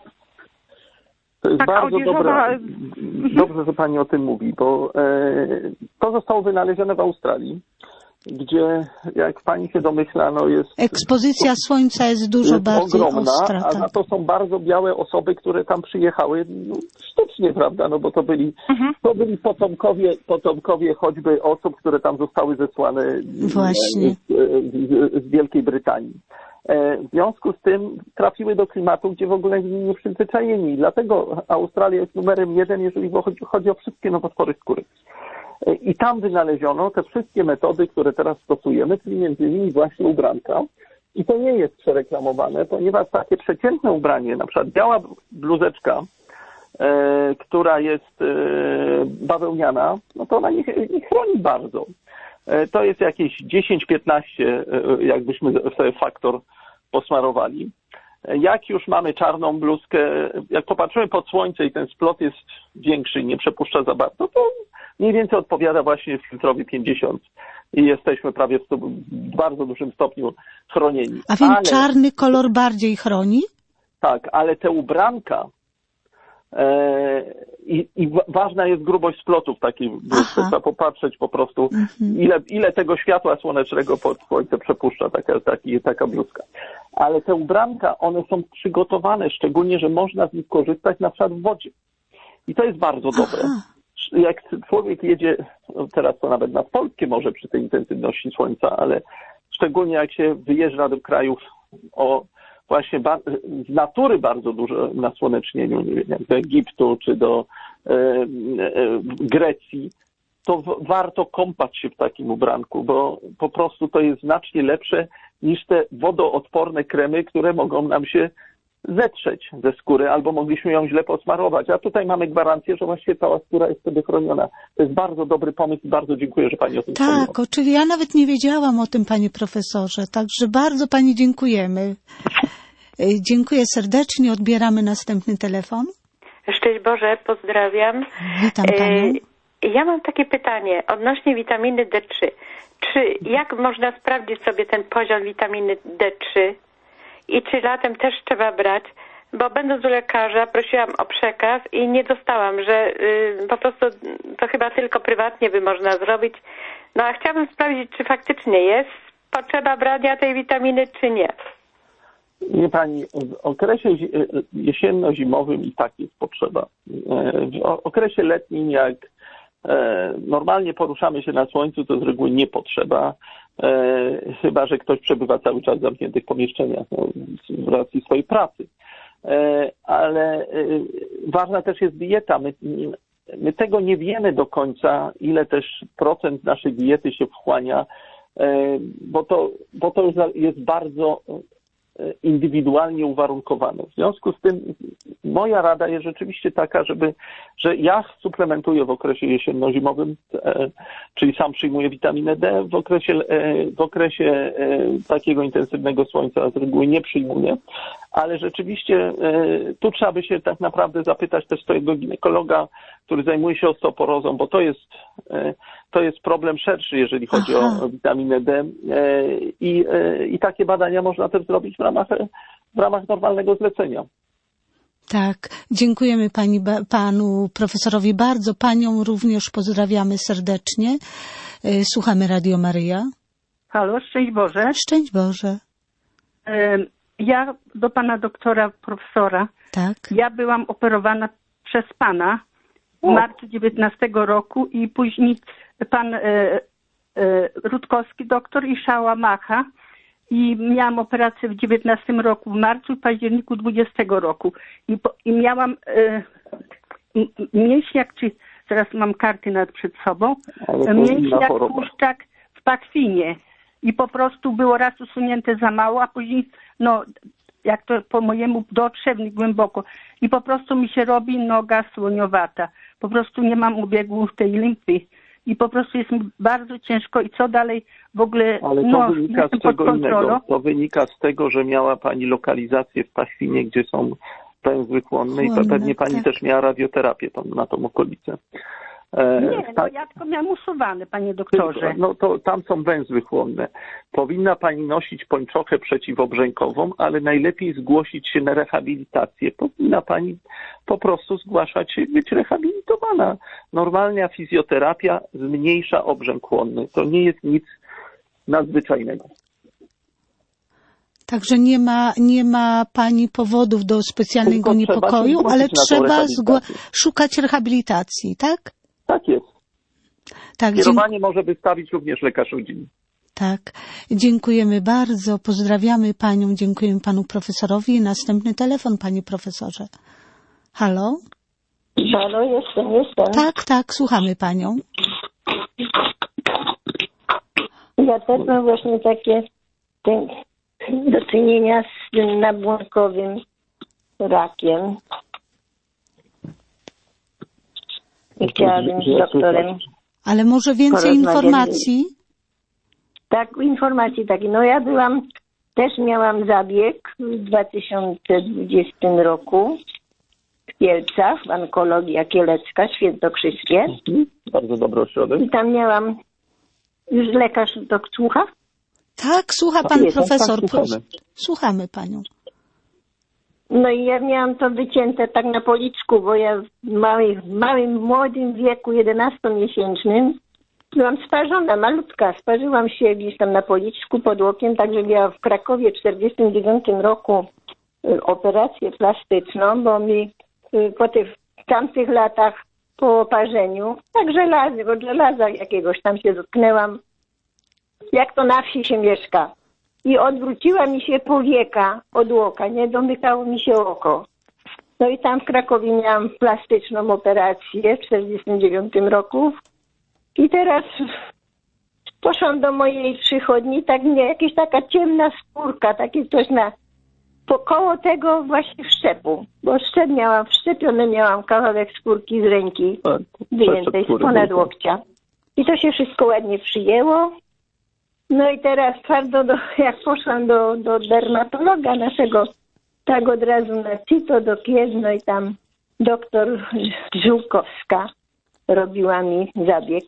to jest bardzo odzieżowa... dobre, dobrze, że pani o tym mówi, bo e, to zostało wynalezione w Australii. gdzie, jak pani się domyśla, no jest... Ekspozycja słońca jest dużo jest bardziej ogromna, ostra. a Tak. za to są bardzo białe osoby, które tam przyjechały no, sztucznie, prawda, no bo to byli, Mhm. to byli potomkowie, potomkowie choćby osób, które tam zostały zesłane Właśnie. z, z, z Wielkiej Brytanii. W związku z tym trafiły do klimatu, gdzie w ogóle nie przyzwyczajeni. Dlatego Australia jest numerem jeden, jeżeli chodzi, chodzi o wszystkie nowotwory skóry. I tam wynaleziono te wszystkie metody, które teraz stosujemy, czyli między innymi właśnie ubranka. I to nie jest przereklamowane, ponieważ takie przeciętne ubranie, na przykład biała bluzeczka, e, która jest e, bawełniana, no to ona nie, nie chroni bardzo. E, to jest jakieś dziesięć piętnaście, e, jakbyśmy sobie faktor posmarowali. Jak już mamy czarną bluzkę, jak popatrzymy pod słońce i ten splot jest większy i nie przepuszcza za bardzo, to mniej więcej odpowiada właśnie filtrowi pięćdziesiąt i jesteśmy prawie w, w bardzo dużym stopniu chronieni. A więc ale, czarny kolor bardziej chroni? Tak, ale te ubranka e, i, i ważna jest grubość splotu w takiej bluzce. Trzeba popatrzeć po prostu, mhm. ile, ile tego światła słonecznego pod słońce przepuszcza taka, taki, taka bluzka. Ale te ubranka, one są przygotowane, szczególnie, że można z nich korzystać na przykład w wodzie. I to jest bardzo dobre. Aha. Jak człowiek jedzie, no teraz to nawet nad Polskie może przy tej intensywności słońca, ale szczególnie jak się wyjeżdża do krajów o właśnie z natury bardzo dużo nasłonecznieniu, nie wiem, jak do Egiptu czy do e, e, Grecji, to w, warto kąpać się w takim ubranku, bo po prostu to jest znacznie lepsze niż te wodoodporne kremy, które mogą nam się zetrzeć ze skóry, albo mogliśmy ją źle posmarować. A tutaj mamy gwarancję, że właściwie cała skóra jest wtedy chroniona. To jest bardzo dobry pomysł i bardzo dziękuję, że pani o tym wspomniała. Tak, oczywiście. Ja nawet nie wiedziałam o tym, panie profesorze, także bardzo pani dziękujemy. Dziękuję serdecznie. Odbieramy następny telefon. Szczęść Boże, pozdrawiam. Witam panią. Ja mam takie pytanie odnośnie witaminy D trzy. Czy jak można sprawdzić sobie ten poziom witaminy D trzy? I czy latem też trzeba brać, bo będąc u lekarza prosiłam o przekaz i nie dostałam, że y, po prostu to chyba tylko prywatnie by można zrobić. No a chciałabym sprawdzić, czy faktycznie jest potrzeba brania tej witaminy, czy nie. Nie pani, w okresie jesienno-zimowym i tak jest potrzeba. W okresie letnim, jak normalnie poruszamy się na słońcu, to z reguły nie potrzeba. E, chyba że ktoś przebywa cały czas w zamkniętych pomieszczeniach no, z racji swojej pracy. E, ale e, ważna też jest dieta. My, my tego nie wiemy do końca, ile też procent naszej diety się wchłania, e, bo to, bo to jest bardzo indywidualnie uwarunkowane. W związku z tym moja rada jest rzeczywiście taka, żeby, że ja suplementuję w okresie jesienno-zimowym, e, czyli sam przyjmuję witaminę D, w okresie, e, w okresie e, takiego intensywnego słońca z reguły nie przyjmuję, ale rzeczywiście e, tu trzeba by się tak naprawdę zapytać też swojego ginekologa, który zajmuje się osteoporozą, bo to jest, e, to jest problem szerszy, jeżeli chodzi Aha. o witaminę D e, i, e, i takie badania można też zrobić w ramach, w ramach normalnego zlecenia. Tak, dziękujemy pani, panu profesorowi bardzo. Panią również pozdrawiamy serdecznie. Słuchamy Radio Maryja. Halo, szczęść Boże. Szczęść Boże. Ja do pana doktora, profesora. Tak. Ja byłam operowana przez pana w marcu dziewiętnastego roku i później pan e, e, Rutkowski doktor i Szała Macha. I miałam operację w dziewiętnastym roku, w marcu i październiku dwudziestego roku. I, po, i miałam e, mięśniak, czy teraz mam karty nad przed sobą, mięśniak tłuszczak w pachwinie. I po prostu było raz usunięte za mało, a później, no, jak to po mojemu dotrzewny głęboko. I po prostu mi się robi noga słoniowata. Po prostu nie mam ubiegu tej limfy. I po prostu jest mi bardzo ciężko i co dalej w ogóle... Ale to no, wynika z czego innego. To wynika z tego, że miała pani lokalizację w pachwinie, gdzie są węzły chłonne i pewnie pani tak. też miała radioterapię tam, na tą okolicę. E, nie, no tak, ja tylko miałam usuwane, panie doktorze. No to tam są węzły chłonne. Powinna pani nosić pończochę przeciwobrzękową, ale najlepiej zgłosić się na rehabilitację. Powinna pani po prostu zgłaszać się, być rehabilitowana. Normalna fizjoterapia zmniejsza obrzęk chłonny. To nie jest nic nadzwyczajnego. Także nie ma, nie ma pani powodów do specjalnego Tylko niepokoju, trzeba ale trzeba rehabilitację. szukać rehabilitacji, tak? Tak jest. Tak, Kierowanie dzie- może wystawić również lekarz rodzinny. Tak. Dziękujemy bardzo. Pozdrawiamy panią. Dziękujemy panu profesorowi. Następny telefon, panie profesorze. Halo? Halo, jestem, jestem. Tak, tak, słuchamy panią. Ja też mam właśnie takie te, do czynienia z tym nabłonkowym rakiem. I chciałabym z doktorem. Ale może więcej informacji? Tak, informacji takiej. No ja byłam, też miałam zabieg w dwa tysiące dwudziestym roku w Kielcach, w Onkologia Kielecka, Świętokrzyskie. Mhm. Bardzo dobry ośrodek. I tam miałam, już lekarz to słucha? Tak, słucha pan Jest, profesor. tak, słuchamy. Słuchamy panią. No i ja miałam to wycięte tak na policzku, bo ja w małym, małym młodym wieku, jedenastomiesięcznym, byłam sparzona, malutka. Sparzyłam się gdzieś tam na policzku pod okiem, także miałam w Krakowie w czterdziestym dziewiątym roku y, operację plastyczną, bo mi y, po tych w tamtych latach po oparzeniu, tak żelazy, od żelaza jakiegoś tam się dotknęłam, jak to na wsi się mieszka. I odwróciła mi się powieka od oka, nie domykało mi się oko. No i tam w Krakowie miałam plastyczną operację w czterdziestym dziewiątym roku. I teraz poszłam do mojej przychodni, tak mnie jakaś taka ciemna skórka, takie coś na koło tego właśnie wszczepu. Bo szczep miałam, wszczepiony miałam kawałek skórki z ręki wyjętej z ponad łokcia. I to się wszystko ładnie przyjęło. No i teraz twardo, do, jak poszłam do, do dermatologa naszego, tak od razu na CITO do Kiedno i tam doktor Żółkowska robiła mi zabieg.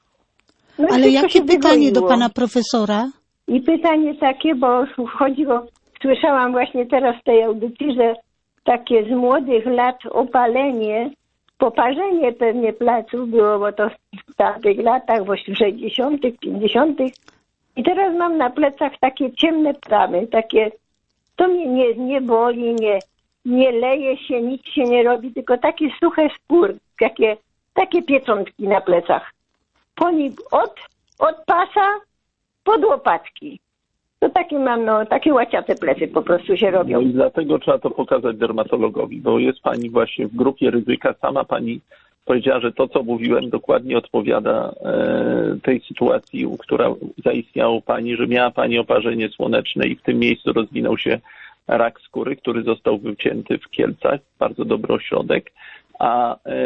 No ale jakie pytanie do pana profesora? I pytanie takie, bo chodziło, słyszałam właśnie teraz w tej audycji, że takie z młodych lat opalenie, poparzenie pewnie pleców było, bo to w tamtych latach, w sześćdziesiątych, pięćdziesiątych. I teraz mam na plecach takie ciemne plamy, takie, to mnie nie, nie boli, nie, nie leje się, nic się nie robi, tylko takie suche skóry, takie, takie pieczątki na plecach. Po nim od, od pasa pod łopatki. To takie mam, no, takie łaciate plecy po prostu się robią. No i dlatego trzeba to pokazać dermatologowi, bo jest pani właśnie w grupie ryzyka. Sama pani powiedziała, że to, co mówiłem, dokładnie odpowiada e, tej sytuacji, która zaistniała u pani, że miała pani oparzenie słoneczne i w tym miejscu rozwinął się rak skóry, który został wycięty w Kielcach. Bardzo dobry ośrodek. A e,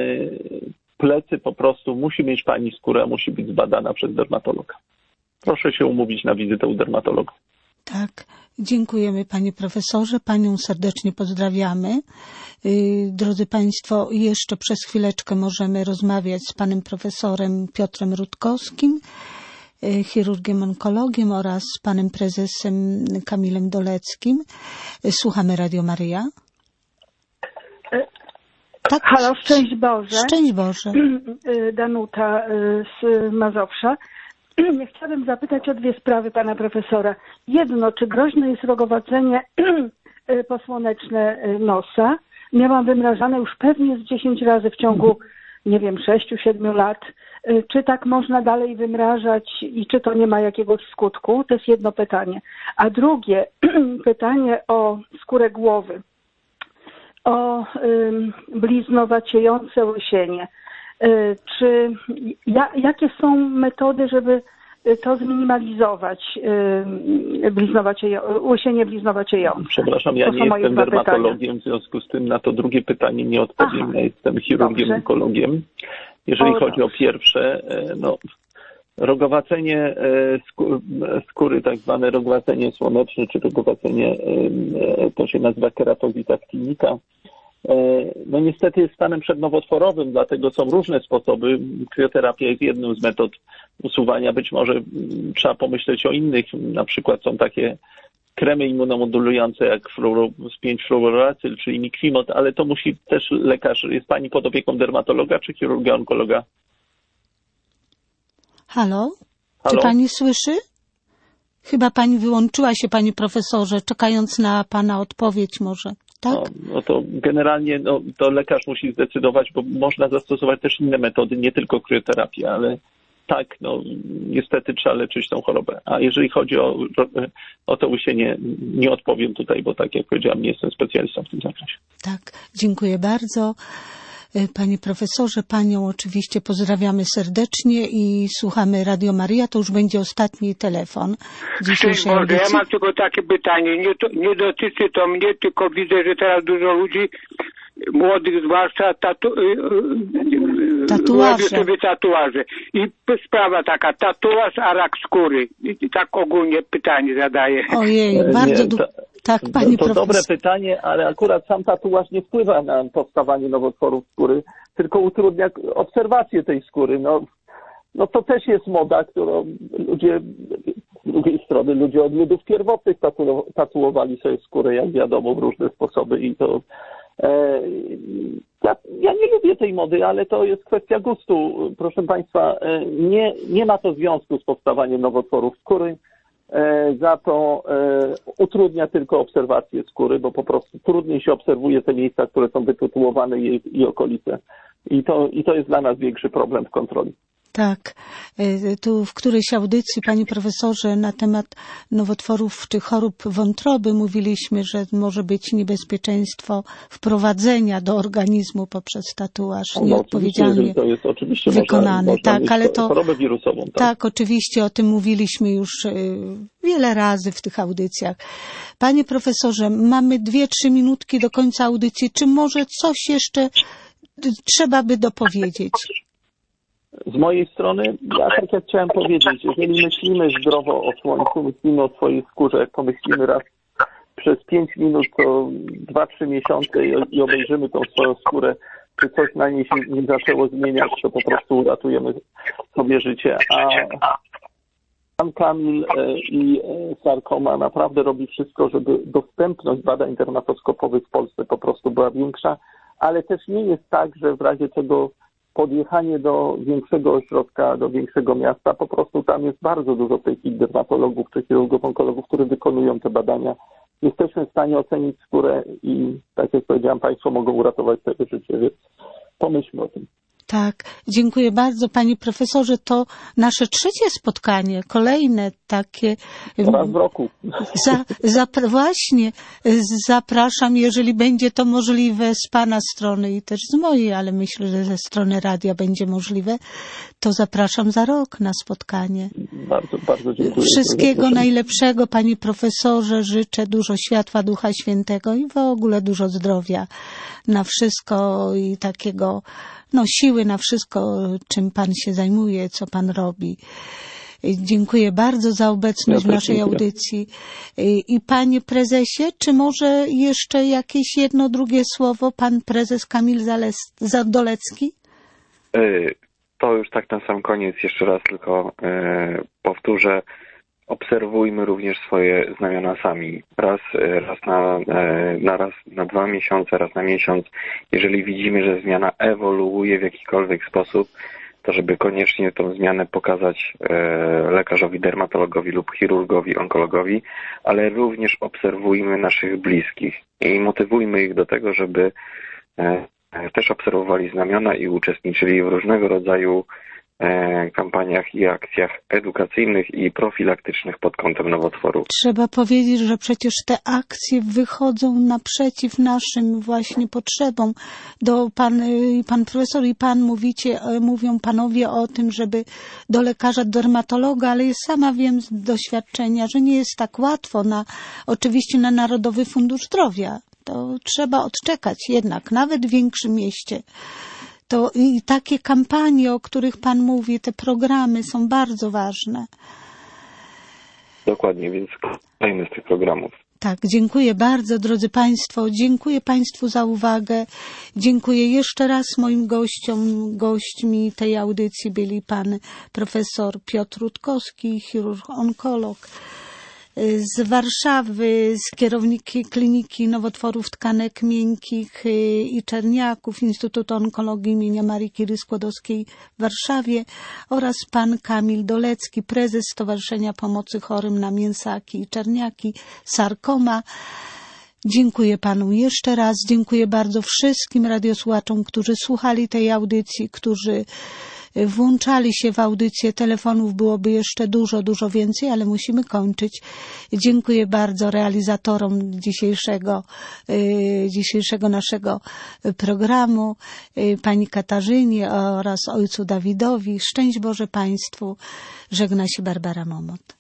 plecy po prostu musi mieć pani skóra, musi być zbadana przez dermatologa. Proszę się umówić na wizytę u dermatologa. Tak, dziękujemy panie profesorze, panią serdecznie pozdrawiamy. Drodzy państwo, jeszcze przez chwileczkę możemy rozmawiać z panem profesorem Piotrem Rutkowskim, chirurgiem onkologiem oraz z panem prezesem Kamilem Doleckim. Słuchamy Radio Maryja. Tak. Halo, szczęść Boże. Szczęść Boże. Danuta z Mazowsza. Chciałabym zapytać o dwie sprawy pana profesora. Jedno, czy groźne jest rogowacenie posłoneczne nosa? Miałam wymrażane już pewnie z dziesięć razy w ciągu, nie wiem, sześciu, siedmiu lat. Czy tak można dalej wymrażać i czy to nie ma jakiegoś skutku? To jest jedno pytanie. A drugie pytanie o skórę głowy. O ym, bliznowaciejące łysienie. Y, czy ja, jakie są metody, żeby to zminimalizować, y, bliznowacie, łysienie bliznowaciejące? Przepraszam, ja to nie jestem dermatologiem, w związku z tym na to drugie pytanie nie odpowiem. Aha, ja jestem chirurgiem, dobrze. Onkologiem. Jeżeli o, chodzi dobrze. o pierwsze, no, rogowacenie skóry, tak zwane rogowacenie słoneczne, czy rogowacenie, to się nazywa keratozis actinica, no niestety jest stanem przednowotworowym, dlatego są różne sposoby. Krioterapia jest jedną z metod usuwania. Być może trzeba pomyśleć o innych. Na przykład są takie kremy immunomodulujące jak pięć fluoroacyl, czyli Mikwimod, ale to musi też lekarz. Jest pani pod opieką dermatologa czy chirurga onkologa? Halo? Halo? Czy pani słyszy? Chyba pani wyłączyła się, panie profesorze, czekając na pana odpowiedź może, tak? No, no to generalnie no, to lekarz musi zdecydować, bo można zastosować też inne metody, nie tylko krioterapię, ale tak, no niestety trzeba leczyć tą chorobę. A jeżeli chodzi o, o to łysienie, nie odpowiem tutaj, bo tak jak powiedziałam, nie jestem specjalistą w tym zakresie. Tak, dziękuję bardzo. Panie profesorze, panią oczywiście pozdrawiamy serdecznie i słuchamy Radio Maria. To już będzie ostatni telefon dzisiejszej Boże, audycji. ja mam tylko takie pytanie. Nie, to, nie dotyczy to mnie, tylko widzę, że teraz dużo ludzi, młodych zwłaszcza, tatu, tatuaże. robi sobie tatuaże. I sprawa taka, tatuaż, a rak skóry. I tak ogólnie pytanie zadaję. Ojej, bardzo du- tak, pani To, to profesor. dobre pytanie, ale akurat sam tatuaż nie wpływa na powstawanie nowotworów skóry, tylko utrudnia obserwację tej skóry. No, no to też jest moda, którą ludzie, z drugiej strony ludzie od ludów pierwotnych tatu, tatuowali sobie skórę, jak wiadomo, w różne sposoby i to e, ja, ja nie lubię tej mody, ale to jest kwestia gustu. Proszę Państwa, e, nie, nie ma to związku z powstawaniem nowotworów skóry. Za to utrudnia tylko obserwację skóry, bo po prostu trudniej się obserwuje te miejsca, które są wytytułowane i, i okolice. I to, I to jest dla nas większy problem w kontroli. Tak. Tu w którejś audycji, panie profesorze, na temat nowotworów czy chorób wątroby mówiliśmy, że może być niebezpieczeństwo wprowadzenia do organizmu poprzez tatuaż No, nieodpowiedzialnie to jest oczywiście wykonany. Można, tak, można ale to chorobę wirusową. Tak? tak, oczywiście o tym mówiliśmy już wiele razy w tych audycjach. Panie profesorze, mamy dwie, trzy minutki do końca audycji. Czy może coś jeszcze trzeba by dopowiedzieć? Z mojej strony, ja tak jak chciałem powiedzieć, jeżeli myślimy zdrowo o słońcu, myślimy o swojej skórze, jak pomyślimy raz przez pięć minut, to dwa, trzy miesiące i, i obejrzymy tą swoją skórę, czy coś na niej się nie zaczęło zmieniać, to po prostu uratujemy sobie życie. A pan Kamil i Sarkoma naprawdę robi wszystko, żeby dostępność badań dermatoskopowych w Polsce po prostu była większa, ale też nie jest tak, że w razie czego podjechanie do większego ośrodka, do większego miasta, po prostu tam jest bardzo dużo w tej chwili dermatologów czy chirurgów, onkologów, którzy wykonują te badania. Jesteśmy w stanie ocenić skórę i, tak jak powiedziałam, Państwo mogą uratować sobie życie, więc pomyślmy o tym. Tak, dziękuję bardzo panie profesorze. To nasze trzecie spotkanie, kolejne takie. Raz w roku. Za, za, właśnie, zapraszam, jeżeli będzie to możliwe z pana strony i też z mojej, ale myślę, że ze strony radia będzie możliwe, to zapraszam za rok na spotkanie. Bardzo, bardzo dziękuję. Wszystkiego najlepszego panie profesorze. Życzę dużo światła Ducha Świętego i w ogóle dużo zdrowia na wszystko i takiego no siły na wszystko, czym pan się zajmuje, co pan robi. Dziękuję bardzo za obecność ja w naszej dziękuję. audycji. I panie prezesie, czy może jeszcze jakieś jedno, drugie słowo pan prezes Kamil Zales- Zadolecki? To już tak na sam koniec jeszcze raz tylko e, powtórzę. Obserwujmy również swoje znamiona sami. Raz, raz na, na raz na dwa miesiące, raz na miesiąc. Jeżeli widzimy, że zmiana ewoluuje w jakikolwiek sposób, to żeby koniecznie tą zmianę pokazać lekarzowi, dermatologowi lub chirurgowi, onkologowi, ale również obserwujmy naszych bliskich i motywujmy ich do tego, żeby też obserwowali znamiona i uczestniczyli w różnego rodzaju kampaniach i akcjach edukacyjnych i profilaktycznych pod kątem nowotworu. Trzeba powiedzieć, że przecież te akcje wychodzą naprzeciw naszym właśnie potrzebom. Do pan, pan profesor i pan mówicie, mówią panowie o tym, żeby do lekarza dermatologa, ale ja sama wiem z doświadczenia, że nie jest tak łatwo na, oczywiście na Narodowy Fundusz Zdrowia. To trzeba odczekać jednak, nawet w większym mieście. To i takie kampanie, o których pan mówi, te programy są bardzo ważne. Dokładnie, więc korzystajmy z tych programów. Tak, dziękuję bardzo, drodzy Państwo. Dziękuję Państwu za uwagę. Dziękuję jeszcze raz moim gościom. Gośćmi tej audycji byli pan profesor Piotr Rutkowski, chirurg, onkolog, z Warszawy, z kierowniki Kliniki Nowotworów Tkanek Miękkich i Czerniaków Instytutu Onkologii imienia Marii Curie Skłodowskiej w Warszawie oraz pan Kamil Dolecki, prezes Stowarzyszenia Pomocy Chorym na Mięsaki i Czerniaki, sarkoma. Dziękuję panu jeszcze raz. Dziękuję bardzo wszystkim radiosłuchaczom, którzy słuchali tej audycji, którzy włączali się w audycję. Telefonów byłoby jeszcze dużo, dużo więcej, ale musimy kończyć. Dziękuję bardzo realizatorom dzisiejszego, dzisiejszego naszego programu, pani Katarzynie oraz ojcu Dawidowi. Szczęść Boże państwu. Żegna się Barbara Momot.